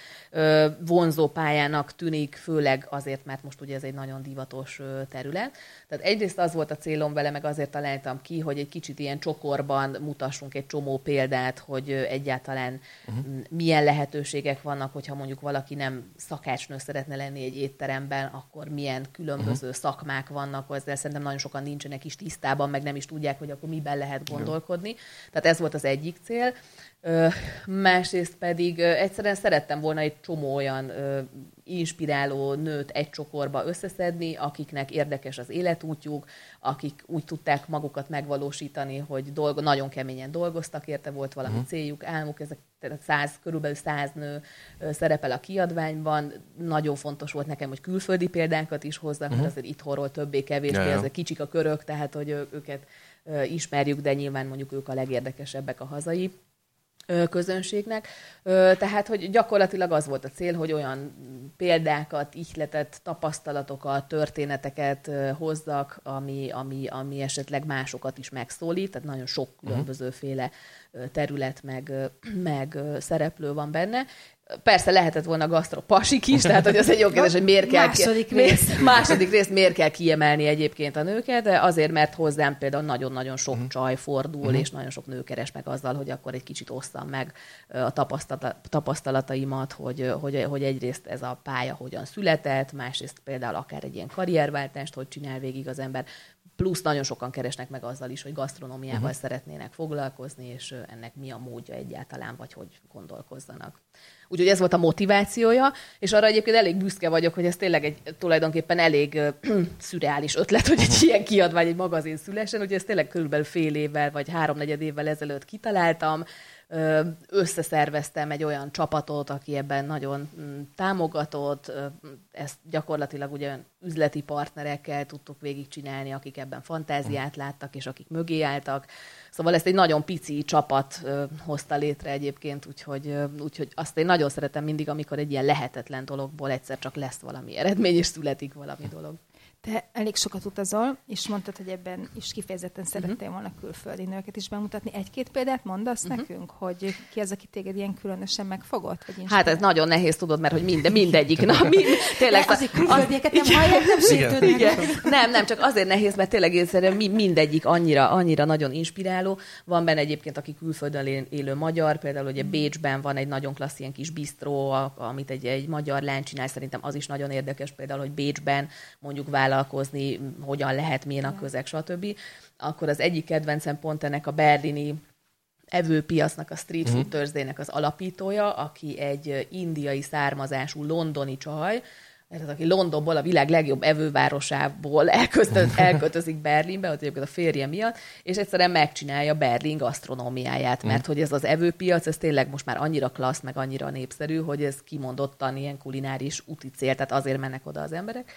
vonzó pályának tűnik, főleg azért, mert most ugye ez egy nagyon divatos terület. Tehát egyrészt az volt a célom vele, meg azért találtam ki, hogy egy kicsit ilyen csokorban mutassunk egy csomó példát, hogy egyáltalán uh-huh. milyen lehetőségek vannak, hogyha mondjuk valaki nem szakácsnő szeretne lenni egy étteremben, akkor milyen különböző uh-huh. szakmák vannak, ezzel szerintem nagyon sokan nincsenek is tisztában, meg nem is tudják, hogy akkor miben lehet gondolkodni. Uh-huh. Tehát ez volt az egyik cél. Ö, másrészt pedig ö, egyszerűen szerettem volna egy csomó olyan ö, inspiráló nőt egy csokorba összeszedni, akiknek érdekes az életútjuk, akik úgy tudták magukat megvalósítani, hogy dolgo, nagyon keményen dolgoztak, érte volt valami uh-huh. céljuk, álmuk, ezek száz, körülbelül száz nő ö, szerepel a kiadványban. Nagyon fontos volt nekem, hogy külföldi példákat is hozzak, uh-huh. mert azért itthonról többé-kevésbé, ja, ezek kicsik a körök, tehát hogy ö, őket ö, ismerjük, de nyilván mondjuk ők a legérdekesebbek a hazai közönségnek. Tehát, hogy gyakorlatilag az volt a cél, hogy olyan példákat, ihletet, tapasztalatokat, történeteket hozzak, ami, ami, ami esetleg másokat is megszólít, tehát nagyon sok különbözőféle terület meg, meg szereplő van benne. Persze lehetett volna gasztropasik is, tehát hogy az egy jó kérdés, hogy miért kell, második rész. második rész miért kell kiemelni egyébként a nőket, de azért, mert hozzám például nagyon-nagyon sok uh-huh. csaj fordul, uh-huh. és nagyon sok nő keres meg azzal, hogy akkor egy kicsit osszam meg a tapasztalataimat, hogy, hogy, hogy egyrészt ez a pálya hogyan született, másrészt például akár egy ilyen karrierváltást, hogy csinál végig az ember, plusz nagyon sokan keresnek meg azzal is, hogy gasztronómiával uh-huh. szeretnének foglalkozni, és ennek mi a módja egyáltalán, vagy hogy gondolkozzanak. Úgyhogy ez volt a motivációja, és arra egyébként elég büszke vagyok, hogy ez tényleg egy tulajdonképpen elég uh, szürreális ötlet, hogy egy ilyen kiadvány, egy magazin szülessen, úgyhogy ezt tényleg körülbelül fél évvel, vagy háromnegyed évvel ezelőtt kitaláltam, összeszerveztem egy olyan csapatot, aki ebben nagyon támogatott, ezt gyakorlatilag ugye üzleti partnerekkel tudtuk végigcsinálni, akik ebben fantáziát láttak, és akik mögé álltak. Szóval ezt egy nagyon pici csapat hozta létre egyébként, úgyhogy, úgyhogy azt én nagyon szeretem mindig, amikor egy ilyen lehetetlen dologból egyszer csak lesz valami eredmény, és születik valami dolog. Te elég sokat utazol, és mondtad, hogy ebben is kifejezetten szerettél uh-huh. volna külföldi nőket is bemutatni. Egy-két példát mondasz uh-huh. nekünk, hogy ki az, aki téged ilyen különösen megfogott? Vagy hát ez nagyon nehéz, tudod, mert hogy minden, mindegyik. Na, mind, tényleg, de azért külföldieket nem hallják, nem sértődnek. Nem, nem, csak azért nehéz, mert tényleg egyszerűen mindegyik annyira, annyira nagyon inspiráló. Van benne egyébként, aki külföldön élő magyar, például ugye Bécsben van egy nagyon klassz ilyen kis bisztró, amit egy, egy magyar lány csinál, szerintem az is nagyon érdekes, például, hogy Bécsben mondjuk vállalkozni, hogyan lehet, milyen a közeg, stb. Akkor az egyik kedvencem pont ennek a berlini evőpiacnak, a Street Food Thursday-nek az alapítója, aki egy indiai származású londoni csaj, tehát aki Londonból, a világ legjobb evővárosából elköltözik Berlinbe, ott egyébként a férje miatt, és egyszerűen megcsinálja Berlin gasztronómiáját, mert hogy ez az evőpiac, ez tényleg most már annyira klassz, meg annyira népszerű, hogy ez kimondottan ilyen kulináris úti cél, tehát azért mennek oda az emberek.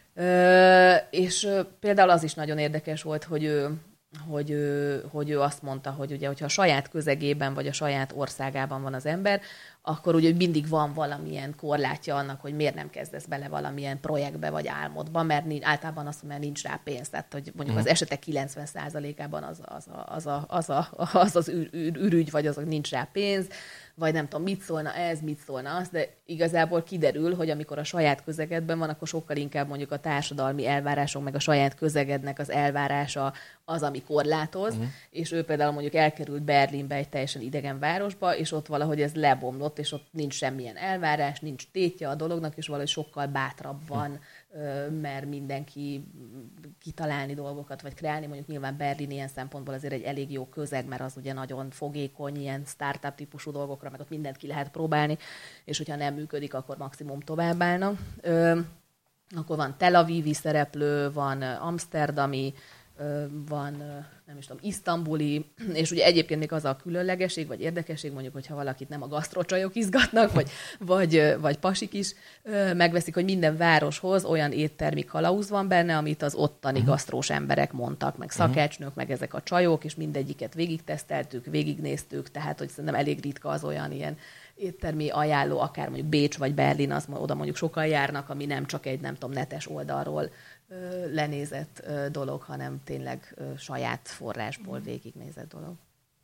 Ö, és ö, például az is nagyon érdekes volt, hogy ő, hogy, ő, hogy ő azt mondta, hogy ugye, hogyha a saját közegében vagy a saját országában van az ember, akkor ugye mindig van valamilyen korlátja annak, hogy miért nem kezdesz bele valamilyen projektbe vagy álmodba, mert nincs, általában azt mondja, nincs rá pénz. Tehát, hogy mondjuk az esetek kilencven százalékában az az, a, az, a, az, a, az, az ür, ür, ürügy, vagy az, hogy nincs rá pénz, vagy nem tudom, mit szólna ez, mit szólna az, de igazából kiderül, hogy amikor a saját közegedben van, akkor sokkal inkább mondjuk a társadalmi elvárások, meg a saját közegednek az elvárása az, ami korlátoz, uh-huh. és ő például mondjuk elkerült Berlinbe, egy teljesen idegen városba, és ott valahogy ez lebomlott, és ott nincs semmilyen elvárás, nincs tétje a dolognak, és valahogy sokkal bátrabban uh-huh. mer mindenki kitalálni dolgokat, vagy kreálni. Mondjuk nyilván Berlin ilyen szempontból azért egy elég jó közeg, mert az ugye nagyon fogékony, ilyen startup típusú dolgokra, meg ott mindent ki lehet próbálni, és hogyha nem működik, akkor maximum továbbállnak. Ö, akkor van Tel Avivi szereplő, van amszterdami, van, nem is tudom, isztambuli, és ugye egyébként még az a különlegesség, vagy érdekesség, mondjuk, hogyha valakit nem a gasztrocsajok izgatnak, vagy, vagy, vagy pasik is, megveszik, hogy minden városhoz olyan éttermi kalauz van benne, amit az ottani uh-huh. gasztrós emberek mondtak, meg szakácsnők, uh-huh. meg ezek a csajok, és mindegyiket végigteszteltük, végignéztük, tehát, hogy szerintem elég ritka az olyan ilyen éttermi ajánló, akár mondjuk Bécs vagy Berlin, az oda mondjuk sokan járnak, ami nem csak egy, nem tudom, netes oldalról ö, lenézett ö, dolog, hanem tényleg ö, saját forrásból végignézett dolog.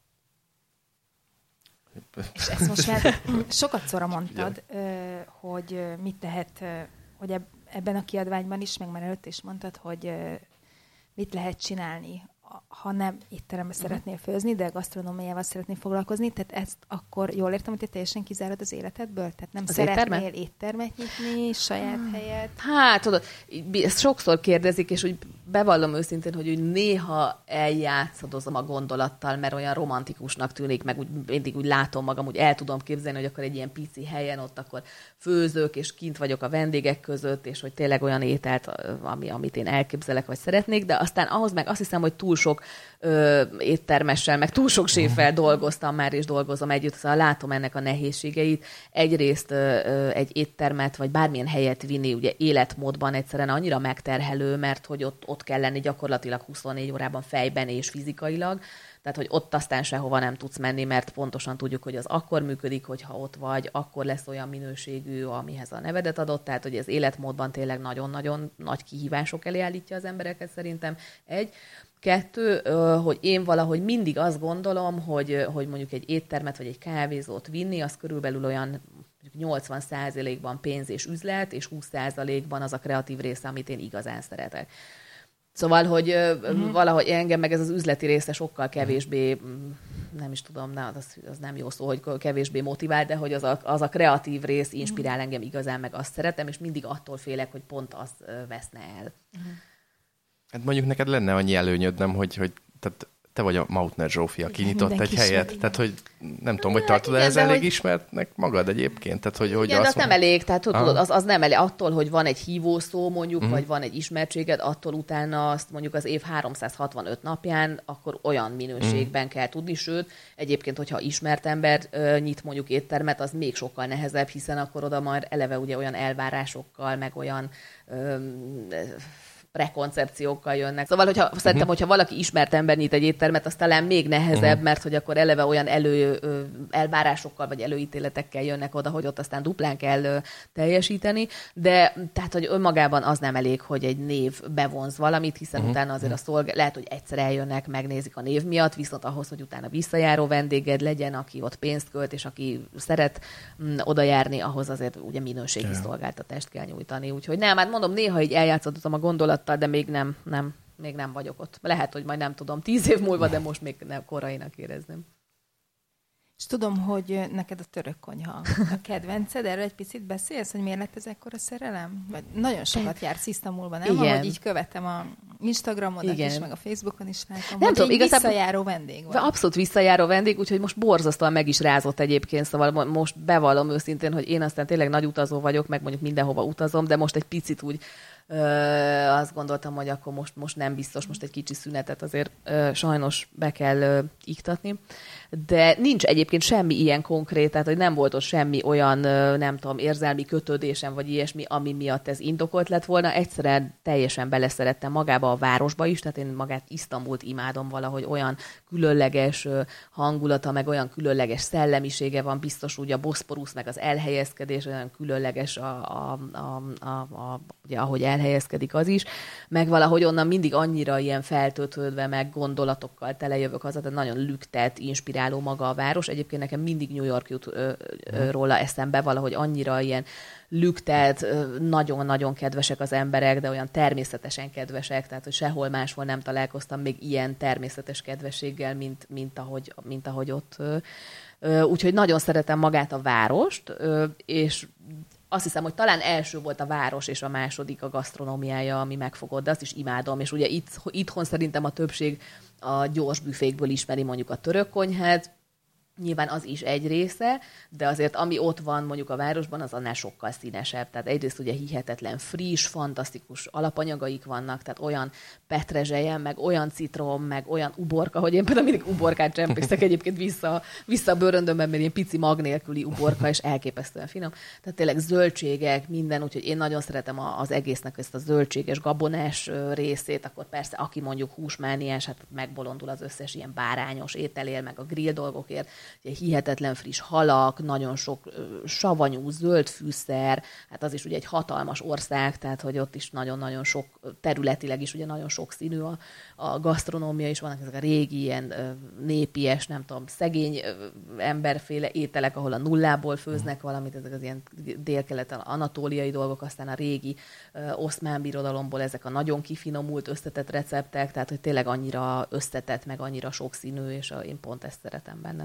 És ezt most már sokat szóra mondtad, ö, hogy mit tehet, hogy ebben a kiadványban is, meg már előtt is mondtad, hogy ö, mit lehet csinálni, ha nem étterembe uh-huh. szeretnél főzni, de gasztronómiával szeretnél foglalkozni, tehát ezt akkor jól értem, hogy te teljesen kizárod az életedből? Tehát nem az szeretnél étterme? éttermet nyitni, saját hmm. helyet? Hát, tudod, ezt sokszor kérdezik, és úgy bevallom őszintén, hogy úgy néha eljátszadozom a gondolattal, mert olyan romantikusnak tűnik, meg úgy, mindig úgy látom magam, úgy el tudom képzelni, hogy akkor egy ilyen pici helyen ott akkor főzök, és kint vagyok a vendégek között, és hogy tényleg olyan ételt, ami, amit én elképzelek, vagy szeretnék, de aztán ahhoz meg azt hiszem, hogy túl sok ö, éttermessel, meg túl sok séffel dolgoztam már, és dolgozom együtt, szóval látom ennek a nehézségeit. Egyrészt ö, ö, egy éttermet, vagy bármilyen helyet vinni, ugye életmódban egyszerűen annyira megterhelő, mert hogy ott, ott kell lenni gyakorlatilag huszonnégy órában fejben és fizikailag, tehát, hogy ott aztán sehova nem tudsz menni, mert pontosan tudjuk, hogy az akkor működik, hogyha ott vagy, akkor lesz olyan minőségű, amihez a nevedet adott, tehát, hogy az életmódban tényleg nagyon-nagyon nagy kihívások elé állítja az embereket szerintem. Egy. Kettő, hogy én valahogy mindig azt gondolom, hogy, hogy mondjuk egy éttermet vagy egy kávézót vinni, az körülbelül olyan nyolcvan százalékban pénz és üzlet, és húsz százalékban az a kreatív része, amit én igazán szeretek. Szóval, hogy uh-huh. valahogy engem meg ez az üzleti része sokkal kevésbé, nem is tudom, na, az, az nem jó szó, hogy kevésbé motivál, de hogy az a, az a kreatív rész inspirál engem igazán, meg azt szeretem, és mindig attól félek, hogy pont az veszne el. Uh-huh. Hát mondjuk neked lenne annyi előnyöd, nem, hogy, hogy tehát te vagy a Mautner Zsófi, aki nyitott egy helyet. Tehát, hogy nem tudom, hogy tartod hát, ez elég hogy... ismertnek magad egyébként? Tehát, hogy, hogy igen, azt de az nem elég. Tehát tudod, az, az nem elég. Attól, hogy van egy hívószó mondjuk, uh-huh. vagy van egy ismertséged, attól utána azt mondjuk az év háromszázhatvanöt napján, akkor olyan minőségben uh-huh. kell tudni. Sőt, egyébként, hogyha ismert ember uh, nyit mondjuk éttermet, az még sokkal nehezebb, hiszen akkor oda már eleve ugye olyan elvárásokkal, meg olyan... Um, prekoncepciókkal jönnek. Szóval, hogyha, uh-huh. szerintem, hogyha valaki ismert ember nyit egy éttermet, az talán még nehezebb, uh-huh. mert hogy akkor eleve olyan elő, elvárásokkal vagy előítéletekkel jönnek oda, hogy ott aztán duplán kell teljesíteni, de tehát, hogy önmagában az nem elég, hogy egy név bevonz valamit, hiszen uh-huh. utána azért a szolg... lehet, hogy egyszer eljönnek, megnézik a név miatt, viszont ahhoz, hogy utána visszajáró vendéged legyen, aki ott pénzt költ, és aki szeret m, oda járni, ahhoz azért ugye minőségi yeah. szolgáltatást kell nyújtani. Úgyhogy nem, hát mondom, néha így eljátszottam a gondolat, de még nem, nem, még nem vagyok ott. Lehet, hogy majd nem tudom, tíz év múlva, de most még nem korainak érezném. És tudom, hogy neked a török konyha a kedvenced. Erről egy picit beszélsz, hogy miért lett ez ekkora szerelem? Vagy nagyon sokat jársz Isztambulban, nem? Igen. Ahogy így követem a Instagramodon is, meg a Facebookon is látom. Nem tudom, igazából visszajáró vendég van. Abszolút visszajáró vendég, úgyhogy most borzasztóan meg is rázott egyébként, szóval most bevallom őszintén, hogy én aztán tényleg nagy utazó vagyok, meg mondjuk mindenhova utazom, de most egy picit úgy Ö, azt gondoltam, hogy akkor most, most nem biztos, most egy kicsi szünetet azért ö, sajnos be kell ö, iktatni. De nincs egyébként semmi ilyen konkrét, tehát hogy nem volt ott semmi olyan, ö, nem tudom, érzelmi kötődésem, vagy ilyesmi, ami miatt ez indokolt lett volna. Egyszerűen teljesen beleszerettem magába a városba is, tehát én magát Isztambult imádom, valahogy olyan különleges ö, hangulata, meg olyan különleges szellemisége van, biztos úgy a Boszporusz, meg az elhelyezkedés, olyan különleges, a, a, a, a, a, ugye, ahogy el helyezkedik az is, meg valahogy onnan mindig annyira ilyen feltöltődve, meg gondolatokkal telejövök haza, tehát nagyon lüktet, inspiráló maga a város. Egyébként nekem mindig New York jut ö, ö, róla eszembe, valahogy annyira ilyen lüktet, nagyon-nagyon kedvesek az emberek, de olyan természetesen kedvesek, tehát hogy sehol máshol nem találkoztam még ilyen természetes kedvességgel, mint, mint, ahogy, mint ahogy ott. Úgyhogy nagyon szeretem magát a várost, és azt hiszem, hogy talán első volt a város, és a második a gasztronómiája, ami megfogott, de azt is imádom. És ugye itt, itthon szerintem a többség a gyors büfékből ismeri mondjuk a török konyhát, Nyilván az is egy része, de azért ami ott van mondjuk a városban, az annál sokkal színesebb. Tehát egyrészt ugye hihetetlen friss, fantasztikus alapanyagaik vannak, tehát olyan petrezselyen, meg olyan citrom, meg olyan uborka, hogy én például mindig uborkát csempészek egyébként vissza, vissza a bőröndömben, mert ilyen pici mag nélküli uborka, és elképesztően finom. Tehát tényleg zöldségek, minden, úgyhogy én nagyon szeretem az egésznek ezt a zöldséges, gabonás részét, akkor persze aki mondjuk húsmániás, hát megbolondul az összes ilyen bárányos ételér, meg a grill dolgokért. Ugye hihetetlen friss halak, nagyon sok ö, savanyú, zöld fűszer, hát az is ugye egy hatalmas ország, tehát hogy ott is nagyon-nagyon sok, területileg is ugye nagyon sok színű a, a gasztronómia, és vannak ezek a régi ilyen ö, népies, nem tudom, szegény ö, emberféle ételek, ahol a nullából főznek valamit, ezek az ilyen délkeleten anatóliai dolgok, aztán a régi ö, oszmán birodalomból ezek a nagyon kifinomult, összetett receptek, tehát hogy tényleg annyira összetett, meg annyira sokszínű, és a, én pont ezt szeretem benne.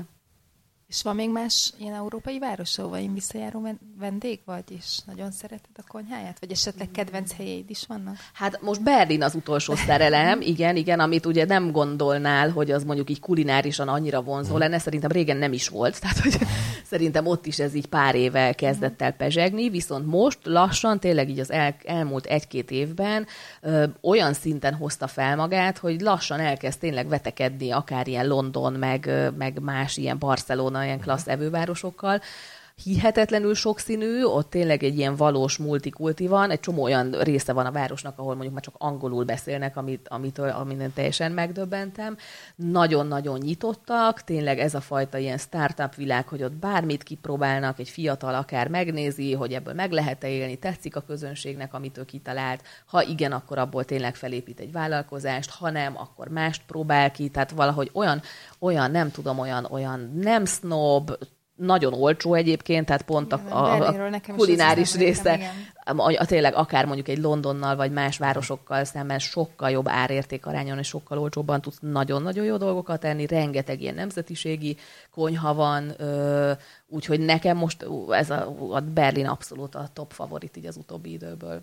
És van még más ilyen európai város, ahova én visszajáró vendég vagy, és nagyon szereted a konyháját? Vagy esetleg kedvenc helyeid is vannak? Hát most Berlin az utolsó szerelem, igen, igen, amit ugye nem gondolnál, hogy az mondjuk így kulinárisan annyira vonzó lenne, szerintem régen nem is volt, tehát hogy szerintem ott is ez így pár éve kezdett el pezsegni, viszont most lassan tényleg így az el, elmúlt egy-két évben ö, olyan szinten hozta fel magát, hogy lassan elkezd tényleg vetekedni akár ilyen London, meg, ö, meg más ilyen Barcelona, ilyen klassz evővárosokkal. Hihetetlenül sokszínű, ott tényleg egy ilyen valós multikulti van, egy csomó olyan része van a városnak, ahol mondjuk már csak angolul beszélnek, amit, amitől, amitől teljesen megdöbbentem. Nagyon-nagyon nyitottak, tényleg ez a fajta ilyen startup világ, hogy ott bármit kipróbálnak, egy fiatal akár megnézi, hogy ebből meg lehet-e élni, tetszik a közönségnek, amit ő kitalált. Ha igen, akkor abból tényleg felépít egy vállalkozást, ha nem, akkor mást próbál ki, tehát valahogy olyan, olyan nem tudom, olyan, olyan nem sznob, nagyon olcsó egyébként, tehát pont igen, a, a, a kulináris része, a, a, tényleg akár mondjuk egy Londonnal, vagy más városokkal szemben sokkal jobb árérték arányon, és sokkal olcsóbban tudsz nagyon-nagyon jó dolgokat tenni, rengeteg ilyen nemzetiségi konyha van, ö, úgyhogy nekem most ez a, a Berlin abszolút a top favorit így az utóbbi időből.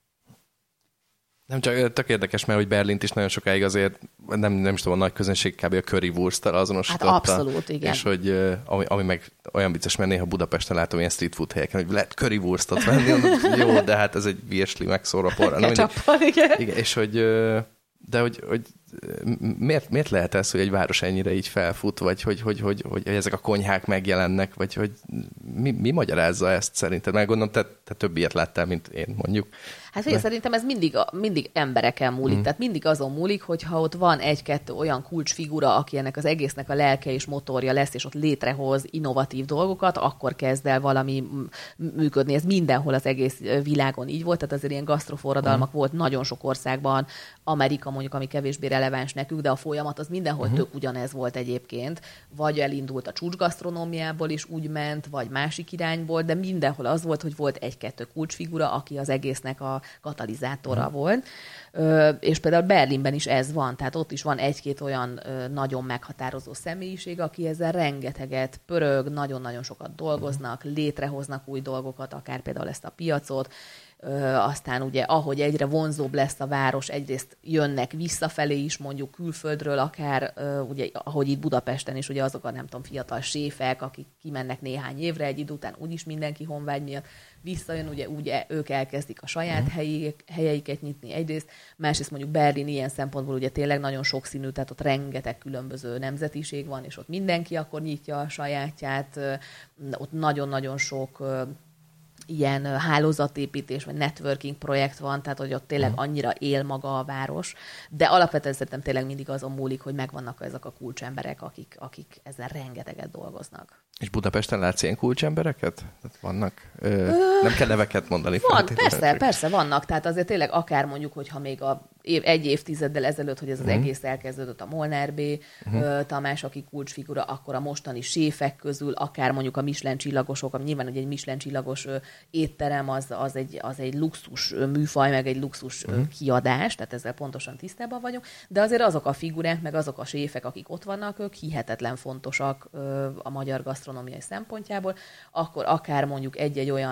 Nem csak tök érdekes, mert hogy Berlint is nagyon sokáig azért, nem, nem is tudom, a nagy közönség kb. A currywurst-tal azonosította. Hát abszolút, igen. És hogy ami, ami meg olyan vicces, mert néha Budapesten látom ilyen street food helyeken, hogy lehet currywurstot venni, mondom, jó, de hát ez egy virsli megszórva porra. Ketchuppal, igen. Igen, és hogy, de hogy, hogy miért, miért lehet ez, hogy egy város ennyire így felfut, vagy hogy, hogy, hogy, hogy ezek a konyhák megjelennek, vagy hogy mi, mi magyarázza ezt szerinted? Mert gondolom, te, te több ilyet láttál, mint én mondjuk. Hát én szerintem ez mindig, mindig embereken múlik, mm. tehát mindig azon múlik, hogyha ott van egy-kettő olyan kulcsfigura, aki ennek az egésznek a lelke és motorja lesz, és ott létrehoz innovatív dolgokat, akkor kezd el valami működni. Ez mindenhol az egész világon így volt, tehát azért ilyen gasztroforradalmak mm. volt nagyon sok országban, Amerika mondjuk, ami kevésbé releváns nekünk, de a folyamat az mindenhol mm-hmm. tök ugyanez volt egyébként. Vagy elindult a csúcsgasztronómiából is úgy ment, vagy másik irányból, de mindenhol az volt, hogy volt egy-kettő kulcsfigura, aki az egésznek a katalizátora mm. volt. Ö, és például Berlinben is ez van, tehát ott is van egy-két olyan ö, nagyon meghatározó személyiség, aki ezzel rengeteget pörög, nagyon-nagyon sokat dolgoznak, létrehoznak új dolgokat, akár például ezt a piacot. Ö, aztán ugye, ahogy egyre vonzóbb lesz a város, egyrészt jönnek visszafelé is, mondjuk külföldről, akár ö, ugye, ahogy itt Budapesten is, ugye azok a nem tudom, fiatal séfek, akik kimennek néhány évre, egy idő után úgyis mindenki honvágy miatt visszajön, ugye úgy ők elkezdik a saját helyi, helyeiket nyitni egyrészt, másrészt mondjuk Berlin ilyen szempontból ugye tényleg nagyon sokszínű, tehát ott rengeteg különböző nemzetiség van, és ott mindenki akkor nyitja a sajátját, ott nagyon-nagyon sok ilyen hálózatépítés, vagy networking projekt van, tehát hogy ott tényleg annyira él maga a város, de alapvetően szerintem tényleg mindig azon múlik, hogy megvannak ezek a kulcsemberek, akik, akik ezen rengeteget dolgoznak. És Budapesten látsz ilyen kulcsembereket? Tehát vannak? Ö, Ö, nem kell neveket mondani. Van, persze, persze vannak. Tehát azért tényleg akár mondjuk, hogyha még a év, egy évtizeddel ezelőtt, hogy ez az uh-huh. egész elkezdődött, a Molnár B. Uh-huh. Tamás, aki kulcsfigura, akkor a mostani séfek közül, akár mondjuk a Michelin csillagosok, nyilván, hogy egy Michelin csillagos étterem, az, az, egy, az egy luxus műfaj, meg egy luxus uh-huh. kiadás, tehát ezzel pontosan tisztában vagyunk, de azért azok a figurák, meg azok a séfek, akik ott vannak, ők hihetetlen fontosak a magyar gasztronómiai szempontjából, akkor akár mondjuk egy-egy olyan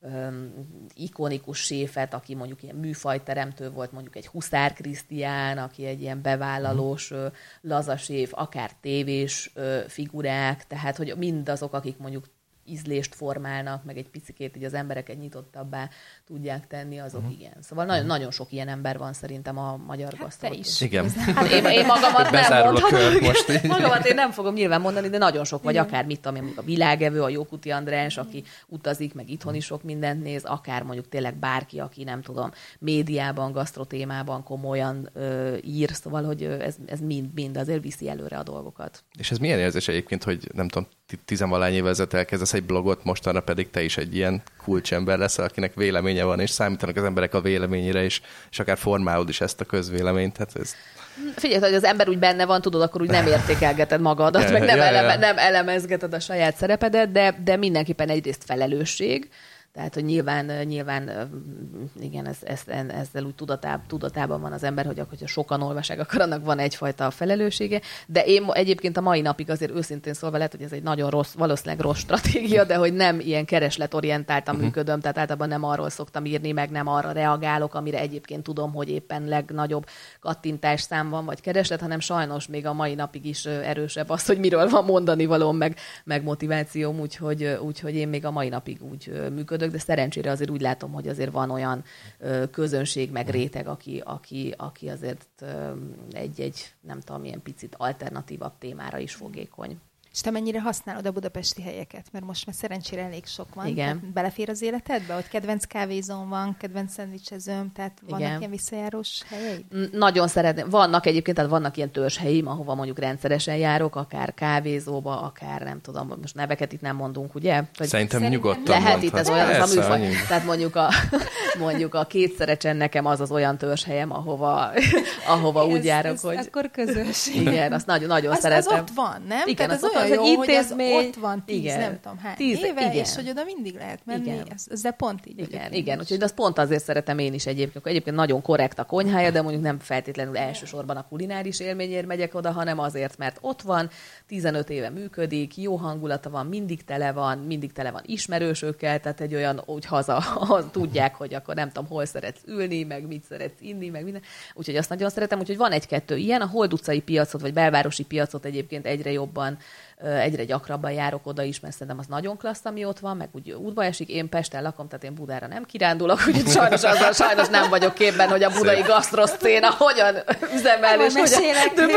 öm, ikonikus séfet, aki mondjuk ilyen műfajteremtő volt, mondjuk egy Huszár Krisztián, aki egy ilyen bevállalós ö, lazaséf, akár tévés ö, figurák, tehát hogy mindazok, akik mondjuk ízlést formálnak, meg egy picikét így az embereket nyitottabbá tudják tenni, azok uh-huh. igen. Szóval nagyon, nagyon sok ilyen ember van szerintem a magyar hát gasztron. te is. Igen. Hát én, én magamat nem mondhatom. Most Magamat én nem fogom nyilván mondani, de nagyon sok, vagy akár mit tudom én, a Világevő, a Jókuti András, aki utazik, meg itthon is sok mindent néz, akár mondjuk tényleg bárki, aki nem tudom, médiában, gasztrotémában komolyan ö, ír, szóval, hogy ez, ez mind, mind azért viszi előre a dolgokat. És ez milyen érzés egyébként, hogy nem tudom, tizenvalány évvel ezelőtt elkezdesz egy blogot, mostanra pedig te is egy ilyen kulcsember leszel, akinek véleménye van, és számítanak az emberek a véleményére is, és akár formálod is ezt a közvéleményt. Hát ez... Figyelj, hogy az ember úgy benne van, tudod, akkor úgy nem értékelgeted magadat, ja, meg nem, ja, eleme, ja. nem elemezgeted a saját szerepedet, de, de mindenképpen egyrészt felelősség. Tehát, hogy nyilván, nyilván igen, ez, ez, ezzel úgy tudatáb, tudatában van az ember, hogy hogyha sokan olvassák, akkor annak van egyfajta felelőssége. De én egyébként a mai napig azért őszintén szólva lehet, hogy ez egy nagyon rossz, valószínűleg rossz stratégia, de hogy nem ilyen keresletorientáltan uh-huh. működöm, tehát általában nem arról szoktam írni, meg nem arra reagálok, amire egyébként tudom, hogy éppen legnagyobb kattintás szám van, vagy kereslet, hanem sajnos még a mai napig is erősebb az, hogy miről van mondani valóm, meg, meg motivációm, úgyhogy, úgyhogy én még a mai napig úgy működöm. De szerencsére azért úgy látom, hogy azért van olyan ö, közönség, meg réteg, aki, aki, aki azért egy-egy, nem tudom, milyen picit alternatívabb témára is fogékony. És te mennyire használod a budapesti helyeket? Mert most már szerencsére elég sok van. Igen. Tehát belefér az életedbe? Hogy kedvenc kávézón van, kedvenc szendvicsezőm, tehát vannak Igen. ilyen visszajárós helyeid? Nagyon szeretném. Vannak egyébként, tehát vannak ilyen törzshelyeim, ahova mondjuk rendszeresen járok, akár kávézóba, akár nem tudom, most neveket itt nem mondunk, ugye? Vagy Szerintem, Szerintem nyugodtan lehet itt ez olyan az a műfaj. Annyi. Tehát mondjuk a, mondjuk a kétszerecsen nekem az az olyan törzshelyem, ahova, ahova úgy ez, járok, ez hogy... Akkor közös. Igen, azt nagyon, nagyon az, szeretem. az ott van, nem? Igen, tehát az ez ott olyan van, jó, az hogy intézmény. az ott van tíz, Igen. nem tudom hány Tíz, éve, igen. és hogy oda mindig lehet menni, Igen. ez, ezzel pont így Igen, vagyok igen, én úgyhogy is. azt pont azért szeretem én is egyébként. Egyébként nagyon korrekt a konyhája, de mondjuk nem feltétlenül elsősorban a kulináris élményért megyek oda, hanem azért, mert ott van, tizenöt éve működik, jó hangulata van, mindig tele van, mindig tele van ismerősökkel, tehát egy olyan, úgy haza, ha tudják, hogy akkor nem tudom, hol szeretsz ülni, meg mit szeretsz inni, meg minden. Úgyhogy azt nagyon szeretem, úgyhogy van egy-kettő ilyen, a Hold utcai piacot, vagy belvárosi piacot egyébként egyre jobban, egyre gyakrabban járok oda is, mert szerintem az nagyon klassz, ami ott van, meg úgy útba esik. Én Pesten lakom, tehát én Budára nem kirándulok, úgyhogy sajnos, azzal, sajnos nem vagyok képben, hogy a budai gasztroszcéna hogyan üzemel, és hogyan...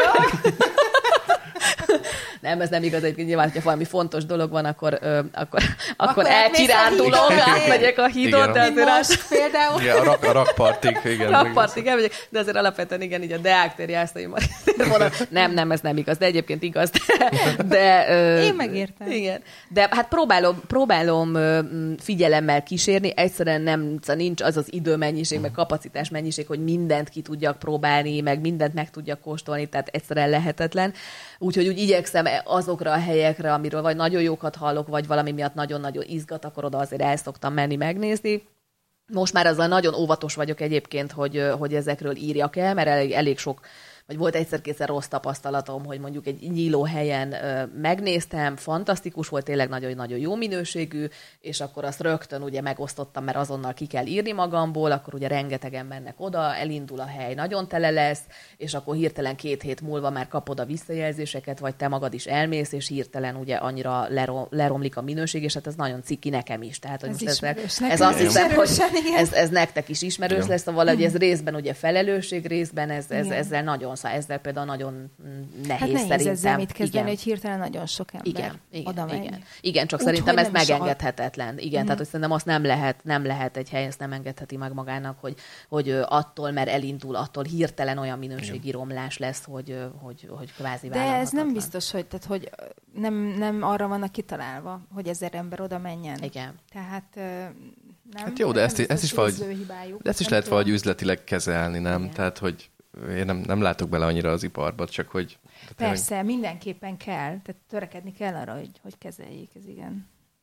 Nem, ez nem igaz, egyébként nyilván, hogyha valami fontos dolog van, akkor, ö, akkor, akkor elkirándulok, átmegyek a hídon. De azért most például. Igen, a, rak, a rakpartig, igen. Rakpartig elmegyek, de azért alapvetően igen, így a Deák tér Jászai Nem, nem, ez nem igaz, de egyébként igaz. De, de, ö, Én megértem. Igen. De hát próbálom, próbálom ö, figyelemmel kísérni, egyszerűen nem, nincs az az időmennyiség, meg kapacitás mennyiség, hogy mindent ki tudjak próbálni, meg mindent meg tudjak kóstolni, tehát egyszerűen lehetetlen. Úgyhogy úgy igyekszem azokra a helyekre, amiről vagy nagyon jókat hallok, vagy valami miatt nagyon-nagyon izgat, akkor oda azért el szoktam menni megnézni. Most már azzal nagyon óvatos vagyok egyébként, hogy, hogy ezekről írjak el, mert elég, elég sok, vagy volt egyszer-kétszer rossz tapasztalatom, hogy mondjuk egy nyíló helyen ö, megnéztem, fantasztikus volt, tényleg nagyon-nagyon jó minőségű, és akkor azt rögtön ugye megosztottam, mert azonnal ki kell írni magamból, akkor ugye rengetegen mennek oda, elindul a hely, nagyon tele lesz, és akkor hirtelen két hét múlva már kapod a visszajelzéseket, vagy te magad is elmész, és hirtelen ugye annyira lerom, leromlik a minőség, és hát ez nagyon ciki nekem is. Tehát, hogy Ez most ismerős ez, ez azt hiszem, hogy ez, ez nektek is ismerős Igen. lesz, szóval hogy ez részben ugye felelősség, részben ez, ez, Igen. ezzel nagyon Szóval ezzel például nagyon nehéz, Hát nehéz szerintem. ezzel mit kezdeni, igen. hogy hirtelen nagyon sok ember Igen, igen, oda megy. igen. Igen, csak Úgy, szerintem hogy ez nem is megengedhetetlen. Igen, Mhm. tehát hogy szerintem azt nem lehet, nem lehet egy hely, ezt nem engedheti meg magának, hogy, hogy ö, attól, mert elindul, attól hirtelen olyan minőségi romlás lesz, hogy, ö, hogy, hogy kvázi De ez vállalhatatlan. nem biztos, hogy, tehát, hogy nem, nem arra vannak kitalálva, hogy ezer ember oda menjen. Igen. Tehát ö, nem. Hát jó, de ezt, nem ezt is biztos, hogy valahogy, az ő hibájuk. de ezt is Nem lehet tudom. valahogy üzletileg kezelni, nem? Igen. Tehát, hogy én nem, nem látok bele annyira az iparba, csak hogy... Persze, mindenképpen kell, tehát törekedni kell arra, hogy, hogy kezeljék, ez igen.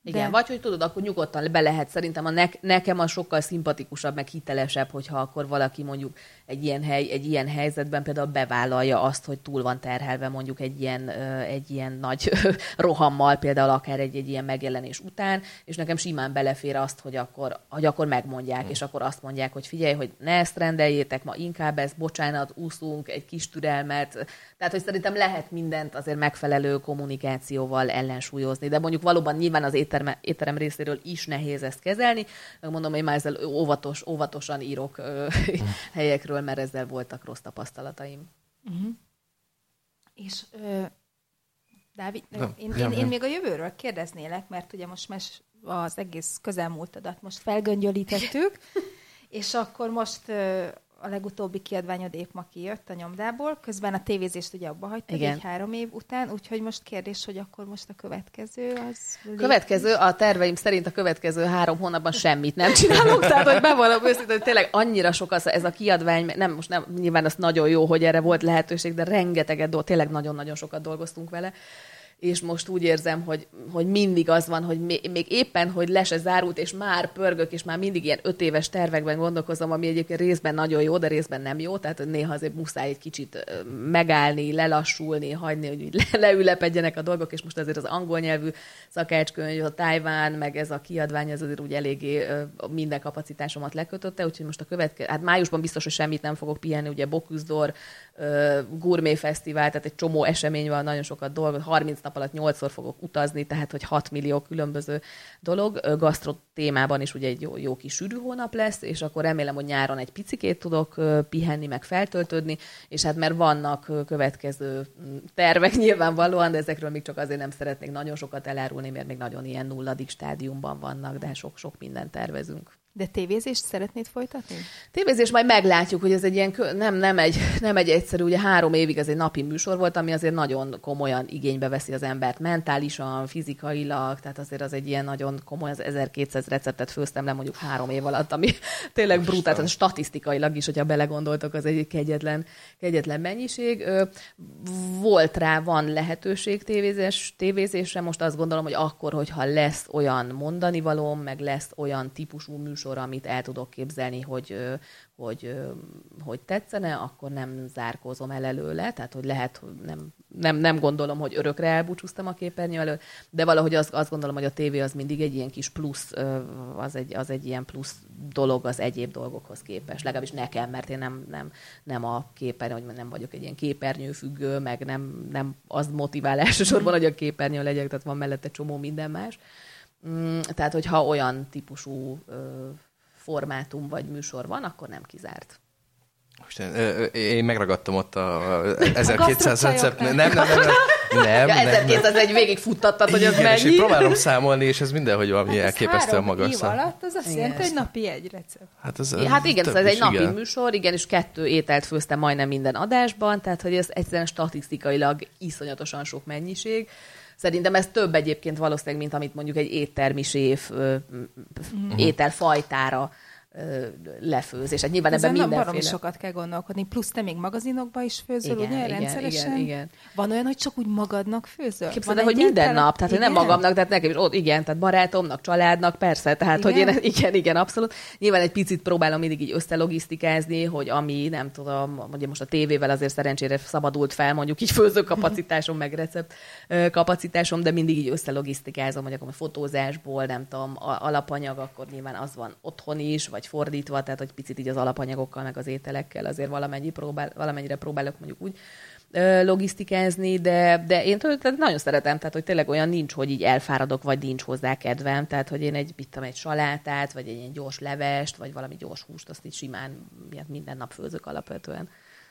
Igen, de... vagy hogy tudod, akkor nyugodtan be lehet. Szerintem a ne- nekem az sokkal szimpatikusabb, meg hitelesebb, hogyha akkor valaki mondjuk egy ilyen, hely, egy ilyen helyzetben például bevállalja azt, hogy túl van terhelve mondjuk egy ilyen, egy ilyen nagy rohammal, például akár egy, egy ilyen megjelenés után, és nekem simán belefér azt, hogy akkor, hogy akkor megmondják, és akkor azt mondják, hogy figyelj, hogy ne ezt rendeljétek, ma inkább ezt, bocsánat, úszunk, egy kis türelmet. Tehát, hogy szerintem lehet mindent azért megfelelő kommunikációval ellensúlyozni, de mondjuk valóban nyilván az étterem, étterem részéről is nehéz ezt kezelni. Megmondom, én már ezzel óvatos, óvatosan írok ö, helyekről, mert ezzel voltak rossz tapasztalataim. Uh-huh. És ö, Dávid, nem, én, én, én még a jövőről kérdeznélek, mert ugye most mes, az egész közelmúltadat most felgöngyölítettük, és akkor most ö, a legutóbbi kiadványod épp ma kijött a nyomdából, közben a tévézést ugye abba hagytad egy három év után, úgyhogy most kérdés, hogy akkor most a következő az... Következő, a terveim szerint a következő három hónapban semmit nem csinálok, tehát hogy bevallom őszintén, hogy tényleg annyira sok az, ez a kiadvány, nem, most nem, nyilván az nagyon jó, hogy erre volt lehetőség, de rengeteget, do- tényleg nagyon-nagyon sokat dolgoztunk vele, és most úgy érzem, hogy, hogy mindig az van, hogy még, még éppen, hogy le se zárult, és már pörgök, és már mindig ilyen öt éves tervekben gondolkozom, ami egyébként részben nagyon jó, de részben nem jó, tehát néha azért muszáj egy kicsit megállni, lelassulni, hagyni, hogy úgy le, leülepedjenek a dolgok, és most azért az angol nyelvű szakácskönyv, a Tájván, meg ez a kiadvány, ez azért úgy eléggé minden kapacitásomat lekötötte, úgyhogy most a következő, hát májusban biztos, hogy semmit nem fogok pihenni, ugye Bocuse d'Or, Gourmet Fesztivál, tehát egy csomó esemény van, nagyon sokat dolgoz, harminc nap alatt nyolcszor fogok utazni, tehát hogy hat millió különböző dolog. Gasztro témában is ugye egy jó, jó kis sűrű hónap lesz, és akkor remélem, hogy nyáron egy picikét tudok pihenni, meg feltöltődni, és hát mert vannak következő tervek nyilvánvalóan, de ezekről még csak azért nem szeretnék nagyon sokat elárulni, mert még nagyon ilyen nulladik stádiumban vannak, de sok-sok mindent tervezünk. De tévézést szeretnéd folytatni? Tévézés majd meglátjuk, hogy ez egy ilyen, nem, nem, egy, nem egy egyszerű, ugye három évig ez egy napi műsor volt, ami azért nagyon komolyan igénybe veszi az embert mentálisan, fizikailag, tehát azért az egy ilyen nagyon komoly, az ezerkétszáz receptet főztem le mondjuk három év alatt, ami tényleg brutál, tehát statisztikailag is, hogyha belegondoltok, az egy kegyetlen, kegyetlen mennyiség. Volt rá, van lehetőség tévézés, tévézésre, most azt gondolom, hogy akkor, hogyha lesz olyan mondanivalóm, meg lesz olyan típusú műsor, amit el tudok képzelni, hogy, hogy, hogy tetszene, akkor nem zárkózom el előle, tehát hogy lehet, hogy nem, nem, nem gondolom, hogy örökre elbúcsúztam a képernyő elől, de valahogy azt, azt gondolom, hogy a tévé az mindig egy ilyen kis plusz, az egy, az egy ilyen plusz dolog az egyéb dolgokhoz képest. Legalábbis nekem, mert én nem, nem, nem a képernyő, hogy nem vagyok egy ilyen képernyőfüggő, meg nem, nem az motivál elsősorban, hogy a képernyő legyek, tehát van mellette csomó minden más. Tehát, hogyha olyan típusú ö, formátum vagy műsor van, akkor nem kizárt. Isten, én megragadtam ott a ezerkétszáz recept. Nem, nem, nem. nem. nem ja, ezerkétszázegy végig futtattad, hogy az mennyi. És próbálom számolni, és ez mindenhogy valami hát elképesztően magas szám. alatt, az azt igen, jelenti, hogy napi egy recept. Hát, az, hát igen, ez egy napi igen. műsor, igen, és kettő ételt főztem majdnem minden adásban, tehát hogy ez egyszerűen statisztikailag iszonyatosan sok mennyiség. Szerintem ez több egyébként valószínűleg, mint amit mondjuk egy éttermi séf ö, mm. ételfajtára ö, lefőz. És hát nyilván ebben mindenféle... baromi sokat kell gondolkodni. Plusz te még magazinokba is főzöl, igen, ugye, igen, rendszeresen? Igen, igen. Van olyan, hogy csak úgy magadnak főzöl? Képzeld el, hogy minden tele... nap, tehát nem magamnak, tehát nekem is, ott igen, tehát barátomnak, családnak, persze, tehát igen? hogy én, igen, igen, abszolút. Nyilván egy picit próbálom mindig így összelogisztikázni, hogy ami, nem tudom, ugye most a tévével azért szerencsére szabadult fel, mondjuk így főző kapacitásom, meg recept kapacitásom, de mindig így összelogisztikázom, hogy akkor a fotózásból, nem tudom, alapanyag, akkor nyilván az van otthon is, vagy fordítva, tehát hogy picit így az alapanyagokkal, meg az ételekkel azért valamennyi próbál, valamennyire próbálok mondjuk úgy ö, logisztikázni, de, de én tehát nagyon szeretem, tehát hogy tényleg olyan nincs, hogy így elfáradok, vagy nincs hozzá kedvem, tehát hogy én egy, bittem egy salátát, vagy egy ilyen gyors levest, vagy valami gyors húst, azt így simán minden nap főzök alapvetően.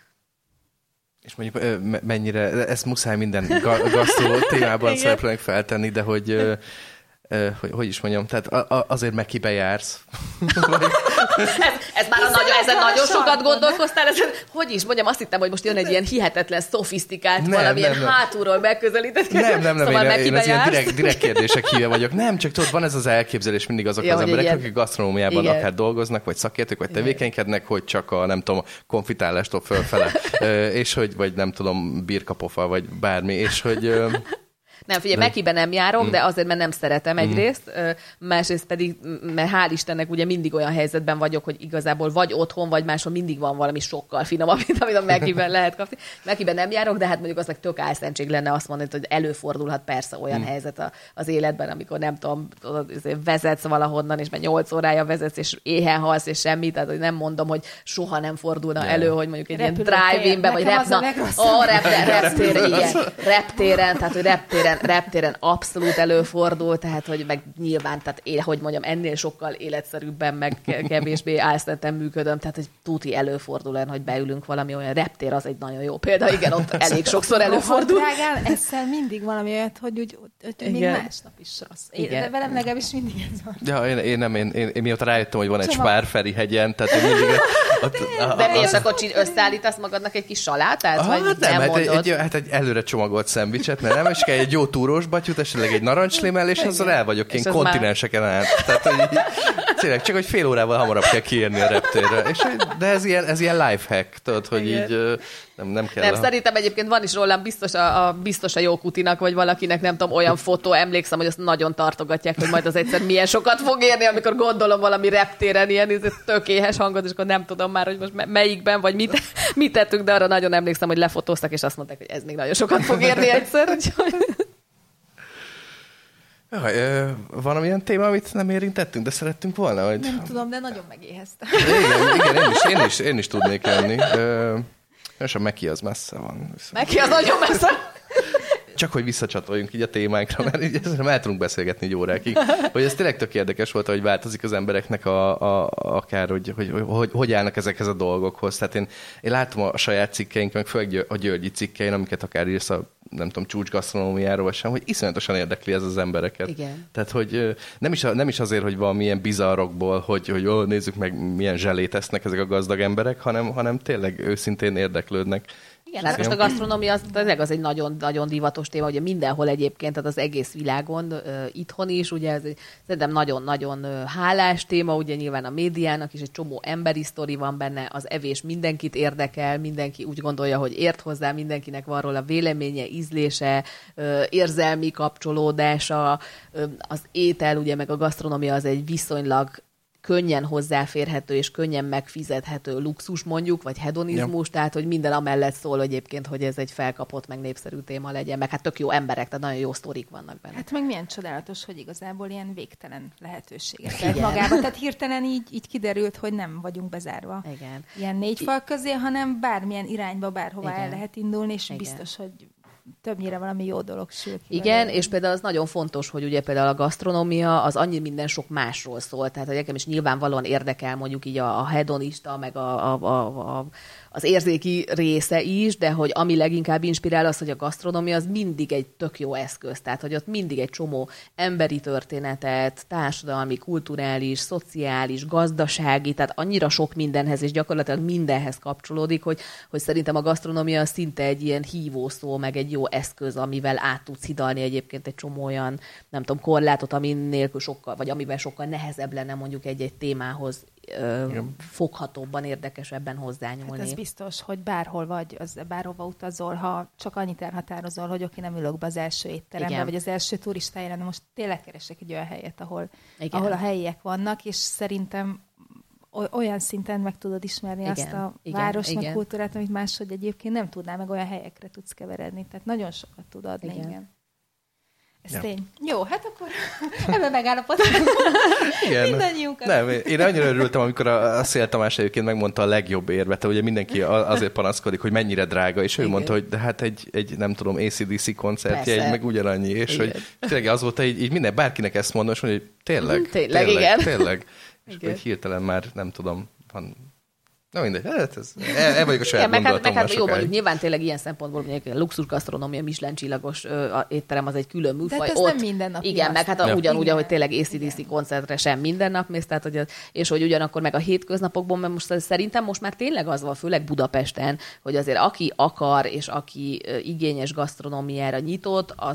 És mondjuk mennyire, ezt muszáj minden gasztró témában szereplőnek feltenni, de hogy Uh, hogy, hogy is mondjam, tehát a, a, azért meg kibe jársz. ez, ez már a nagyon, ezen nagyon sokat gondolkoztál, ezen, hogy is mondjam, azt hittem, hogy most jön egy ilyen hihetetlen, szofisztikált, nem, valamilyen nem, nem. hátulról megközelített. Nem, nem, nem, szóval én, én az ilyen direkt, direkt kérdések híve vagyok. Nem, csak tudod, van ez az elképzelés mindig azok ja, az emberek, ilyen... akik gasztronómiában igen. akár dolgoznak, vagy szakértők, vagy tevékenykednek, hogy csak a, nem tudom, konfitálástól fölfele, és hogy, vagy nem tudom, birkapofa, vagy bármi, és hogy... Nem, figyelj, de... Mekiben nem járok, mm. de azért, mert nem szeretem egyrészt, mm. másrészt pedig, mert hál' Istennek ugye mindig olyan helyzetben vagyok, hogy igazából vagy otthon, vagy máshol mindig van valami sokkal finomabb, mint amit a Mekiben lehet kapni. Mekiben nem járok, de hát mondjuk az meg tök álszentség lenne azt mondani, hogy előfordulhat persze olyan mm. helyzet az életben, amikor nem tudom, vezetsz valahonnan, és már nyolc órája vezetsz, és éhen halsz, és semmi, tehát hogy nem mondom, hogy soha nem fordulna yeah. elő, hogy mondjuk egy Repülő ilyen drive-inbe, vagy repna, oh, reptéren, reptéren, igen, reptéren, tehát hogy reptéren, reptéren abszolút előfordul, tehát hogy meg nyilván, tehát én, hogy mondjam, ennél sokkal életszerűbben, meg kevésbé álszenten működöm, tehát hogy tuti előfordul, hogy beülünk valami olyan reptér, az egy nagyon jó példa, igen, ott elég sokszor előfordul. Drágán, ezzel mindig valami olyat, hogy úgy, hogy még másnap is rossz. Én, de velem legalábbis mindig ez van. Ja, én, én nem, én, én, én mióta rájöttem, hogy van egy Spárferi hegyen, tehát én mindig... Ott, a, de miért akkor összeállítasz magadnak egy kis salátát? Ah, vagy nem, nem hát mondod? egy, hát egy előre csomagolt szendvicset, mert nem, és kell egy jó túrós batyút, esetleg egy narancslémmel, és azzal el vagyok én kontinenseken már... át. Tehát, hogy így, tényleg, csak hogy fél órával hamarabb kell kiérni a reptérre. És, de ez ilyen, ez ilyen lifehack, tudod, hogy igen. így... Nem, nem kell. Nem, a... szerintem egyébként van is rólam biztos a, a, biztos a jó kutinak, vagy valakinek, nem tudom, olyan fotó, emlékszem, hogy azt nagyon tartogatják, hogy majd az egyszer milyen sokat fog érni, amikor gondolom valami reptéren ilyen tök éhes hangot, és akkor nem tudom már, hogy most melyikben, vagy mit, mit tettünk, de arra nagyon emlékszem, hogy lefotóztak, és azt mondták, hogy ez még nagyon sokat fog érni egyszer. Úgyhogy... Jaj, van olyan téma, amit nem érintettünk, de szerettünk volna? Hogy... Nem tudom, de nagyon megéheztem. Igen, igen én, is, én, is, én is tudnék enni. És a Meki az messze van. Meki az nagyon messze. Csak hogy visszacsatoljunk így a témánkra, mert így ezzel el tudunk beszélgetni egy órákig. Hogy ez tényleg tök érdekes volt, hogy változik az embereknek a, a, akár, hogy hogy, hogy hogy állnak ezekhez a dolgokhoz. Tehát én, én látom a saját cikkeink, meg főleg a Györgyi cikkein, amiket akár írsz a nem tudom, csúcsgasztronómiáról, vagy sem, hogy iszonyatosan érdekli ez az embereket. Igen. Tehát, hogy nem is, nem is azért, hogy valamilyen bizarrokból, hogy, hogy ó, nézzük meg, milyen zselét esznek ezek a gazdag emberek, hanem, hanem tényleg őszintén érdeklődnek. Igen, hát most a gasztronómia az, az egy nagyon, nagyon divatos téma, ugye mindenhol egyébként, tehát az egész világon, uh, itthon is, ugye ez egy, szerintem nagyon-nagyon uh, hálás téma, ugye nyilván a médiának is egy csomó emberi sztori van benne, az evés mindenkit érdekel, mindenki úgy gondolja, hogy ért hozzá, mindenkinek van róla véleménye, ízlése, uh, érzelmi kapcsolódása, uh, az étel, ugye meg a gasztronómia az egy viszonylag könnyen hozzáférhető és könnyen megfizethető luxus mondjuk, vagy hedonizmus, ja. Tehát hogy minden amellett szól egyébként, hogy ez egy felkapott, meg népszerű téma legyen, meg hát tök jó emberek, tehát nagyon jó sztorik vannak benne. Hát meg milyen csodálatos, hogy igazából ilyen végtelen lehetőséget lehet magába. Tehát hirtelen így, így kiderült, hogy nem vagyunk bezárva. Igen. Ilyen négy fal közé, hanem bármilyen irányba, bárhová igen. el lehet indulni, és igen. biztos, hogy többnyire valami jó dolog sül ki. Igen, belőle. És például az nagyon fontos, hogy ugye például a gasztronómia az annyi minden sok másról szól, tehát nekem is nyilvánvalóan érdekel mondjuk így a, a hedonista, meg a, a, a, a, az érzéki része is, de hogy ami leginkább inspirál az, hogy a gasztronómia az mindig egy tök jó eszköz, tehát hogy ott mindig egy csomó emberi történetet, társadalmi, kulturális, szociális, gazdasági, tehát annyira sok mindenhez és gyakorlatilag mindenhez kapcsolódik, hogy, hogy szerintem a gasztronómia szinte egy ilyen hívószó, meg egy jó eszköz, amivel át tudsz hidalni egyébként egy csomó olyan, nem tudom, korlátot, ami nélkül sokkal, vagy amivel sokkal nehezebb lenne mondjuk egy-egy témához ö, foghatóbban, érdekesebben hozzányúlni. Hát ez biztos, hogy bárhol vagy, az bárhova utazol, ha csak annyit elhatározol, hogy oké, nem ülök be az első étterembe, igen. vagy az első turistájára, de most tényleg keresek egy olyan helyet, ahol, ahol a helyiek vannak, és szerintem olyan szinten meg tudod ismerni igen, azt a igen, városnak igen. kultúrát, amit máshogy egyébként nem tudnál, meg olyan helyekre tudsz keveredni. Tehát nagyon sokat tud adni, igen. igen. Ez ja. tény. Jó, hát akkor ebben megállapodtunk. Mindannyiunkat. Nem, én annyira örültem, amikor a, a Szél Tamás egyébként megmondta a legjobb érvet, ugye mindenki azért panaszkodik, hogy mennyire drága, és ő igen. mondta, hogy de hát egy, egy nem tudom, á cé dé cé koncertje, egy meg ugyanannyi, és igen. hogy tényleg az volt, hogy így minden, bárkinek ezt mondom, és mondja, hogy tényleg, tényleg, tényleg, igen. tényleg. És akkor hirtelen már nem tudom, van... Na mindegy, hát ez, el, el vagyok a saját igen, gondolatom. Meg hát jó, mondjuk nyilván tényleg ilyen szempontból, mondjuk a luxus gasztronómia, Michelin csillagos étterem az egy külön műfaj. De hát ez ott, nem minden nap. igen, meg hát ja. ugyanúgy, ahogy tényleg á cé dé cé koncertre sem minden nap mész, tehát, hogy, és hogy ugyanakkor meg a hétköznapokban, mert most szerintem most már tényleg az van, főleg Budapesten, hogy azért aki akar, és aki igényes gasztronómiára nyitott, az már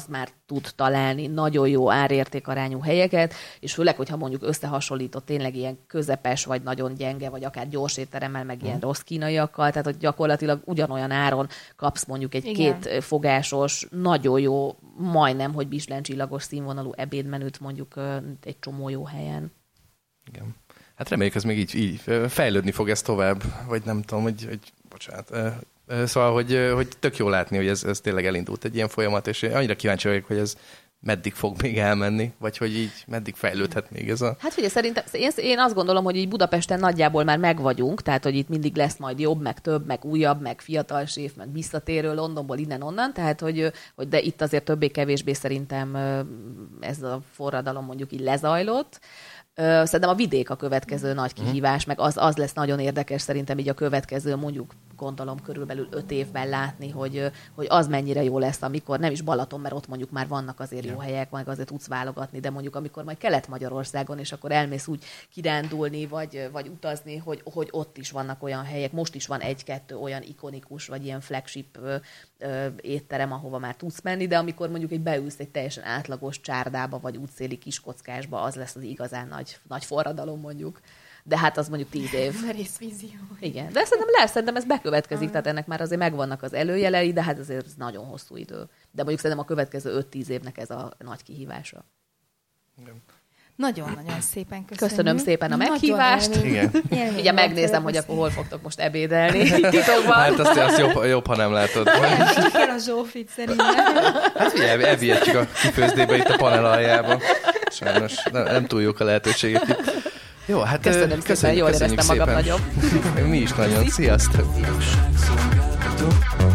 tud találni nagyon jó árértékarányú helyeket, és főleg, hogyha mondjuk összehasonlított tényleg ilyen közepes, vagy nagyon gyenge, vagy akár gyors étteremmel, meg ilyen rossz kínaiakkal, tehát hogy gyakorlatilag ugyanolyan áron kapsz mondjuk egy Igen. két fogásos, nagyon jó, majdnem, hogy Michelin csillagos színvonalú ebédmenüt mondjuk egy csomó jó helyen. Igen. Hát reméljük, ez még így, így fejlődni fog ez tovább, vagy nem tudom, hogy, hogy bocsánat. Szóval, hogy, hogy tök jó látni, hogy ez, ez tényleg elindult egy ilyen folyamat, és annyira kíváncsi vagyok, hogy ez meddig fog még elmenni, vagy hogy így meddig fejlődhet még ez a... Hát figyelj, szerintem én, én azt gondolom, hogy így Budapesten nagyjából már megvagyunk, tehát hogy itt mindig lesz majd jobb, meg több, meg újabb, meg fiatal séf, meg visszatérő Londonból innen-onnan, tehát hogy, hogy de itt azért többé-kevésbé szerintem ez a forradalom mondjuk így lezajlott. Szerintem a vidék a következő nagy kihívás, meg az, az lesz nagyon érdekes szerintem így a következő, mondjuk gondolom körülbelül öt évben látni, hogy, hogy az mennyire jó lesz, amikor nem is Balaton, mert ott mondjuk már vannak azért jó helyek, meg azért tudsz válogatni, de mondjuk amikor majd Kelet-Magyarországon, és akkor elmész úgy kirándulni, vagy, vagy utazni, hogy, hogy ott is vannak olyan helyek, most is van egy-kettő olyan ikonikus, vagy ilyen flagship ö, ö, étterem, ahova már tudsz menni, de amikor mondjuk egy beülsz egy teljesen átlagos csárdába, vagy útszéli kiskockásba, az lesz az igazán nagy, nagy forradalom mondjuk. De hát az mondjuk tíz év. Merész vízió. Igen, de szerintem lesz, szerintem ez bekövetkezik, tehát ennek már azért megvannak az előjelei, de hát azért ez nagyon hosszú idő. De mondjuk szerintem a következő öt-tíz évnek ez a nagy kihívása. Igen. Nagyon-nagyon szépen köszönjük. Köszönöm szépen a meghívást. Igen. Ugye megnézem, hogy akkor hol fogtok most ebédelni titokban. Hát azt, azt jobb, jobb, ha nem látod. Ki kell a Zsófit szerintem. Hát ugye elvihetjük a kifőzdébe itt a panel aljába. Sajnos nem, nem túl jók a lehetőségek itt. Jó, hát köszönöm szépen, jól éreztem magam nagyobb. Mi is nagyon. Sziasztok!